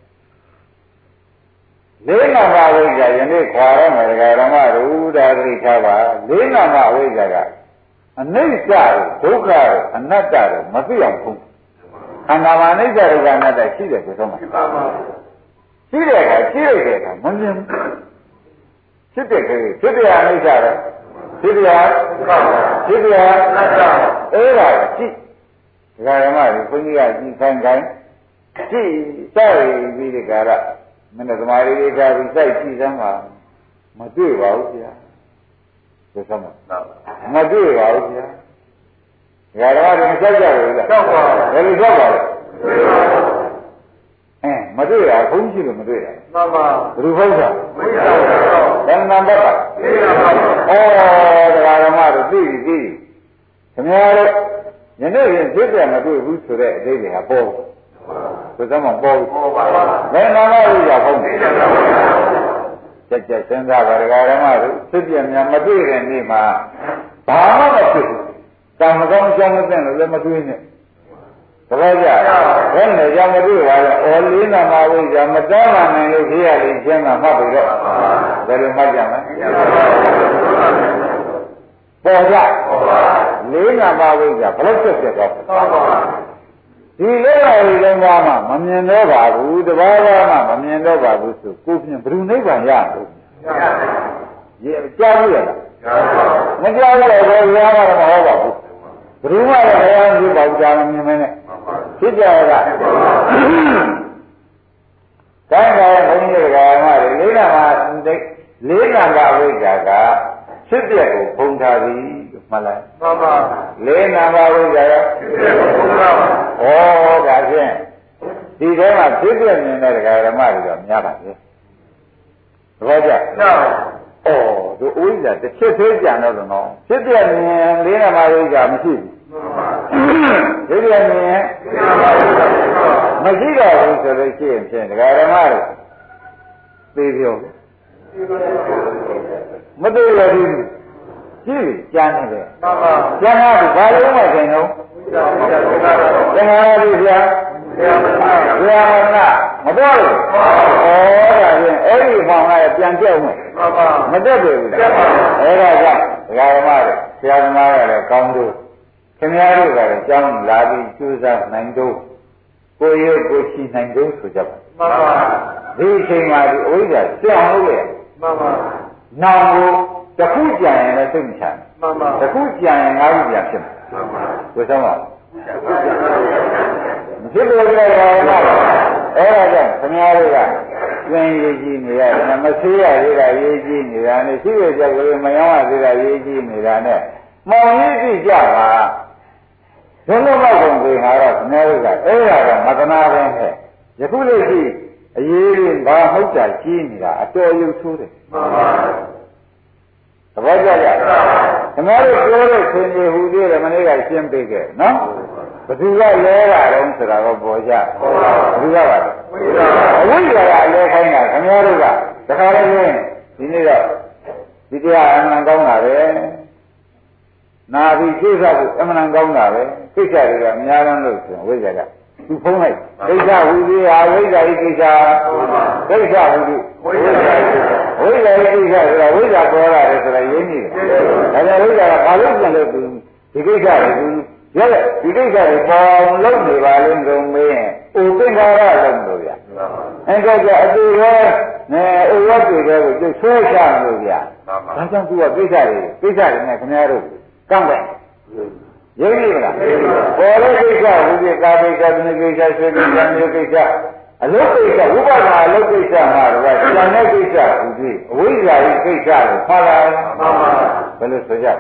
လေးနာမဝိဇ္ဇာယနေ့ခွာရမယ်ဒကာဓမ္မတို့ဒါသတိထားပါလေးနာမဝိဇ္ဇာကအနိစ္စဒုက္ခအနတ္တမသိအောင်ဖုံးခန္ဓာမှာအနိစ္စဒုက္ခအနတ္တရှိတယ်ဆိုတော့မှရှိတဲ့အခါရှိရတဲ့အခါမမြင်ဘူးဖြစ်တဲ့ခေဖြစ်တဲ့အနိစ္စတော့ဖြစ်တဲ့ဖြစ်တဲ့အနတ္တအဲ့ဒါကြည့်ဒကာဓမ္မတွေဘုန်းကြီးကကြည့်ခိုင်းကြည့်စရပြီးဒီကာရမင်းတို့သမာဓိတွေကပြီးစိုက်ကြည့်စမ်းပါမတွေ့ပါဘူးဗျာသိစမ်းမတွေ့ပါဘူးဗျာဒါတော့မကြောက်ကြဘူးလားကြောက်ပါဘယ်လိုကြောက်ပါလဲမတွေ့တာဘုန်းကြီးလို့မတွေ့တာမှန်ပါဘယ်လိုဟုတ်တာမတွေ့ပါဘူးဘယ်နံပါတ်ပါသိပါပါတရားဓမ္မတို့သိပြီခင်ဗျားတို့ယနေ့ရင်ဖြစ်တယ်မတွေ့ဘူးဆိုတဲ့အသေးတွေကပေါ်သိစမ်းမပေါ်ဘူးပါဘယ်နံပါတ်ကြီးရဖုံးတယ်ကြက်စဉ်းစားပါဒကာဓမ္မတို့ဖြစ်ပြများမတွေ့တဲ့နေ့မှာဘာမှမဖြစ်ဘူး။တောင်မကောင်းကြောင်းမသိလို့လည်းမတွေ့နဲ့။သဘောကျ။ဘယ်နဲ့ကြောင့်မတွေ့ပါလဲ။အော်လေးနာမဝိဇ္ဇာမတောင်းနိုင်လို့ခေရလေးရှင်းတာမှတ်ပြီးတော့ဘယ်လိုမှတ်ကြမလဲ။ပေါ်ကြ။လေးနာမဝိဇ္ဇာဘလို့ဖြစ်တော့ဒီလေးပါးလေးလုံးသားမှမမြင်တော့ပါဘူးတဘာဝမှမမြင်တော့ပါဘူးဆိုကိုဖြင့်ဘယ်သူနိဗ္ဗာန်ရလို့ကြားဘူးရလားမကြားဘူးတော့ဘယ်ရားမှမဟုတ်ပါဘူးဘယ်သူမှလည်းဘယ်ရားမရှိပါဘူးဒါမှမြင်မင်းနဲ့ဖြစ်ကြရတာတိုင်းကဘုန်းကြီးကမှလေးနာမှာလေးနာပါဝိဇ္ဇာကဖြစ်တဲ့ကိုဖုံးထားသည်မှတ်လိုက်မှန်ပါလေးနာပါဝိဇ္ဇာကဖြစ်တဲ့ကိုဖုံးထားပါဩဒါဖြင့်ဒီထဲမှာဖြစ်ပြမြင်တဲ့ဓမ္မတွေတော့များပါလေသဘောကျနော်ဩသူဥစ္စာတစ်ချက်သေးကြံတော့တော့ဖြစ်ပြမြင်လေးနာပါဝိဇ္ဇာမရှိဘူးဖြစ်ပြမြင်မရှိတော့ဘူးဆိုလို့ရှိရင်ဖြင့်ဒကာဓမ္မတို့သိပြောမသိရဘူးကြည့်ကြမ်းနေတယ်ကျန်တာကဘာလို့မှသင်တော့သင်္ဃာတိဗျာဘုရားမတော်ဘူးဒါဖြင့်အဲ့ဒီဖောင်ကပြန်ကြောက်မယ်မတက်ပြီဘူးအဲ့ဒါကြောင့်ဒကာဓမ္မတွေဆရာသမားတွေကလည်းကောင်းတို့ခင်ဗျားတို့ကလည်းကြောင်းလာပြီးကျူးစားနိုင်တော့ကိုယ်ရုပ်ကိုရှိနိုင်တော့ဆိုကြပါဒီအချိန်မှာဒီအဝိဇ္ဇာကြောက်လို့လေနောင်ကိုတစ်ခုကြံရင်လည်းသိမချင်တစ်ခုကြံရင်ငါးခုပြန်ဖြစ်မှာဘယ်ဆောင်ပါမဖြစ်လို့လည်းပါတော့အဲ့ဒါကြောင့်ခင်ဗျားတို့ကကျင်းရေးကြည့်နေရတယ်မဆေးရသေးတာရေးကြည့်နေတာနဲ့ရှိရကြောက်ကလေးမယောင်းရသေးတာရေးကြည့်နေတာနဲ့မောင်ရေးကြည့်ကြပါဘုလိုမောက်ကုန်တွေဟာတော့ခင်ဗျားတို့ကအဲ့ဒါကမကနာပဲနဲ့ယခုလေးရှိအရေးကြီးဘာဟုတ်တာကြီးနေတာအတော်ရုပ်ဆိုးတယ်သဘောကျကြခင်ဗျားတို့ပြောတဲ့ဆင်ကြီးဟူသေးတယ်မနေ့ကရှင်းပေးခဲ့နော်ဘယ်သူကလဲတာတုံးဆိုတာတော့ပေါ်ကြဘယ်သူကပါလဲအဝိဇ္ဇာကအလဲခိုင်းတာခင်ဗျားတို့ကတခါတည်းချင်းဒီနေ့တော့ဒီတရားအမှန်ကောင်းတာပဲနာပြီးကိစ္စကိုအမှန်ကောင်းတာပဲကိစ္စတွေကအများအားလို့ဆိုဝိဇ္ဇာကသူဖုံးလိုက်ကိစ္စဟူသေးဟာဝိဇ္ဇာဤကိစ္စကိစ္စဟူသေးဝိဇ္ဇာဤကိစ္စဆိုတာဝိဇ္ဇာပေါ်လာတယ်ဆိုတာရင်းနေတယ်ဒါကြောင့်ဝိဇ္ဇာကဘာလို့ပြန်လို့ဒီကိစ္စတွေရဲဒီကိစ္စတွေပေါ်လုံးနေပါလိမ့်ကုန်မင်းဥပ္ပင်္ဂါရလုံးလို့ဗျအဲ့ဒါကြအတူရောဥရောတွေကိုကျဆွဲချလို့ဗျဒါကြောင့်သူကကိစ္စတွေနဲ့ခင်ဗျားတို့ကန့်တယ်ရင်းနေလားပေါ်တဲ့ကိစ္စဟူပြီးကာပိကသနကိစ္စဆွေကိစ္စမျိုးကိစ္စအလုတ်ကိစ္စဝိပဿနာအလုတ်ကိစ္စမှာတော့ကျန်တဲ့ကိစ္စဟူပြီးအဝိဇ္ဇာဤကိစ္စကိုဖားလာဘယ်လိုဆိုကြ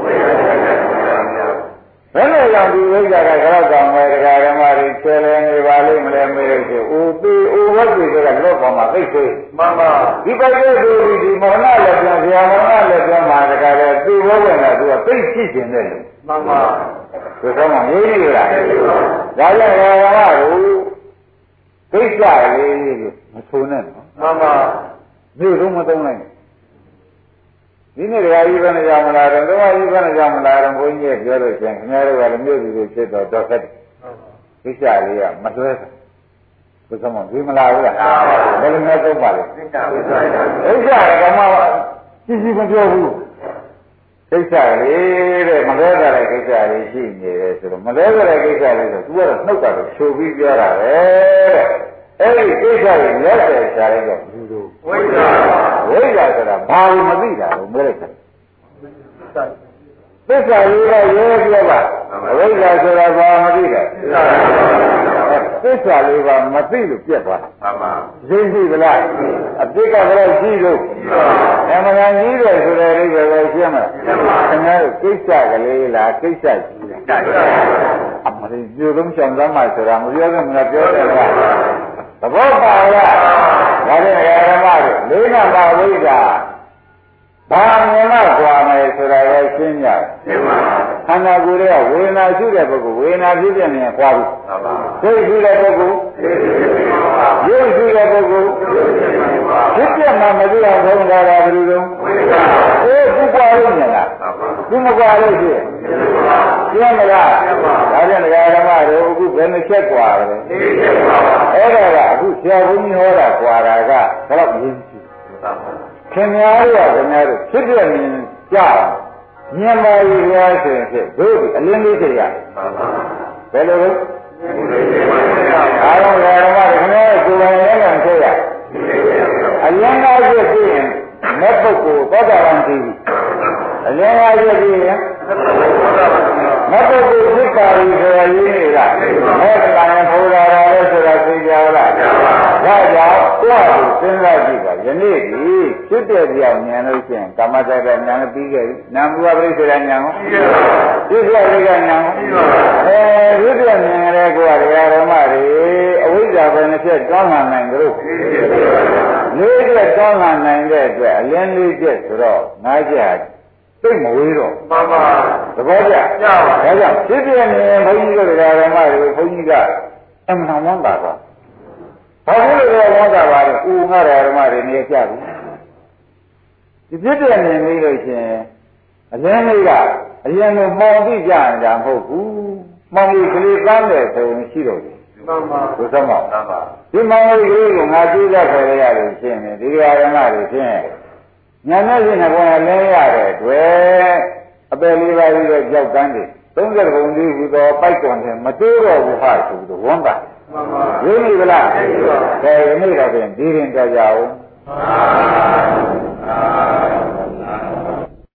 ဘယ်လိုကြောင့်ဒီဝိဇ္ဇာကကြောက်တောင်မဲ့တရားဓမ္မတွေဆယ်လည်နေပါလိမ့်မလဲမေးလို့ရှိဦးသေးဦးဝတ်တွေကလောကမှာသိသေးမှန်ပါဒီပတ်သက်သူဒီမောဟလည်းပြန်ဆရာမောဟလည်းပြန်မှာတကားလည်းသူ့ဘဝကသူကသိရှိခြင်းတဲ့လူမှန်ပါဒီတော့မှရေးရလားဒါကြောင့်ဓမ္မတို့ကိစ္စလေးမဆိုနဲ့နော်မှန်ပါဒီလိုမသုံးလိုက်ဒီနေ့တရားကြီးဘယ်နဲ့ကြောင်မလားတော့တရားကြီးဘယ်နဲ့ကြောင်မလားတော့ဘုန်းကြီးပြောလို့ရှင်ခင်ဗျားတို့ကလည်းမြို့သူတွေဖြစ်တော့တော့ဆက်ကိစ္စလေးကမတွဲဘူးဘုရားမဒီမလားဘူးလားဘယ်လိုမျိုးသုံးပါလဲကိစ္စကမှကြီးမပြောဘူးကိစ္စလေးတဲ့မလဲတဲ့ကိစ္စလေးရှိနေတယ်ဆိုတော့မလဲတဲ့ကိစ္စလေးဆိုသူကတော့နှုတ်တာကိုဖြိုပြီးပြောတာပဲတဲ့အဲ့ဒီကိစ္စကိုလက်တယ်ရှားလိုက်တော့ဘူးလို့ဝိဇ္ဇာဆိုတာဘာလို့မသိတာလို့ပြောလိုက်တယ်သစ္စာလေးကရဲပြောပါအဝိဇ္ဇာဆိုတာဘာမသိတာသစ္စာလေးပါမသိလို့ပြက်သွားတာမှန်ပါသိရှိဗလားအပြစ်ကဘယ်လိုရှိလို့အမှန်ကန်ကြီးတယ်ဆိုတဲ့အိဗယ်ကိုရှင်းမလားခင်ဗျားတို့ကိစ္စကလေးလားကိစ္စကြီးလားအမှန်ကြီးပြုလုံးဆောင်သားမှဆိုတာမပြောခင်မလားပြောတယ်လားသဘောပါလားဒါဖြင့်ဓမ္မတို့လေးနာပါဝိဇ္ဇာဘာမြင်မှကြွားမယ်ဆိုတာကိုရှင်းကြရှင်းပါခန္ဓာကိုယ်ရဲ့ဝေဒနာရှိတဲ့ပုဂ္ဂိုလ်ဝေဒနာဖြစ်တဲ့နေရာကြွားဘူးသိရှိတဲ့ပုဂ္ဂိုလ်ရုပ်ရှိတဲ့ပုဂ္ဂိုလ်ဖြစ်ပြမှမသိအောင်ဆုံးတာကဘယ်လိုလဲသူကြွားလို့မြင်လားသူမကြွားလို့ရှိရင်ရှင်းမလားဒါဖြင့်ဓမ္မတို့အခုဘယ်နှချက်ကြွားလဲအဲ့ဒါကအခုဆရာဘုန်းကြီးဟောတာကြွားတာကဘယ်တော့ရင်းရှိခင်ဗျားတို့ဖြစ်ပြမြင်ကြမြင်ပါရရဆိုရင်ဖြစ်တို့အလင်းလေးသိရဘယ်လိုလဲအားလုံးဓမ္မတွေခင်ဗျားတို့ကိုယ်ပိုင်လည်းမသိရအလင်းသားဖြစ်ပြီးရင်မဲ့ပုဂ္ဂိုလ်သောတာပန်သိပြီအလင်းသားဖြစ်ပြီးရင်မဲ့ပုဂ္ဂိုလ်ဖြစ်ပါပြီဆိုရရေးနေတာမဲ့ကံနဲ့ဖိုးတာလည်းဆိုတာသိကြလားဒါကြောင့်ကိုယ့်အကိုစဉ်းစားကြည့်ပါယနေ့ဒီဖြစ်တဲ့ကြောင်ဉာဏ်လို့ရှိရင်ကာမတ္တဉာဏ်လည်းပြီးခဲ့ပြီနာမူပပရိစ္ဆေဒဉာဏ်ကိုပြီးခဲ့ပြီပြည့်စုံလေးကဉာဏ်ကိုဝိပဿနာဉာဏ်လည်းကိုယ်ကဓမ္မတွေအဝိဇ္ဇာပဲတစ်ချက်တောင်းလာနိုင်ကြလို့လေးချက်တောင်းလာနိုင်တဲ့အတွက်အလင်းလေးချက်ဆိုတော့၅ချက်သိမဝေးတော့မှန်ပါသဘောကျဒါကြောင့်ဖြစ်ပြနေဘုန်းကြီးတို့ဓမ္မတွေဘုန်းကြီးကအမှန်ဝမ်းသာပါဘာလို့လဲဝမ်းသာပါလဲဦးငါတော်ဓမ္မတွေနေကြပြီဒီဖြစ်တဲ့နေပြီးလို့ရှင်အလင်းလေးကအရင်ကမှောင်ပြီးကြနေတာမဟုတ်ဘူးမှောင်ပြီးကလေးတန်းတယ်ဆိုရင်ရှိတော့တယ်မှန်ပါဘုရားမောမှန်ပါဒီမှောင်လေးကလေးကိုငါကြည့်ရခဲ့ရလို့ရှင်ဒီဓမ္မတွေရှင်ညာနဲ့ရှင်ကလည်းလဲရတဲ့တွေ့အပယ်လေးပါးကြီးတော့ကြောက်တန်းတယ်30ဘုံလေးဟူသောပိုက်ကွန်နဲ့မတိုးတော့ဘူးဟာဆိုပြီးတော့ဝမ်းသာမှန်ပါရင်းပြီလားသိပါပါဒါရင်းနေတော့ပြင်ဒီရင်ကြကြအောင်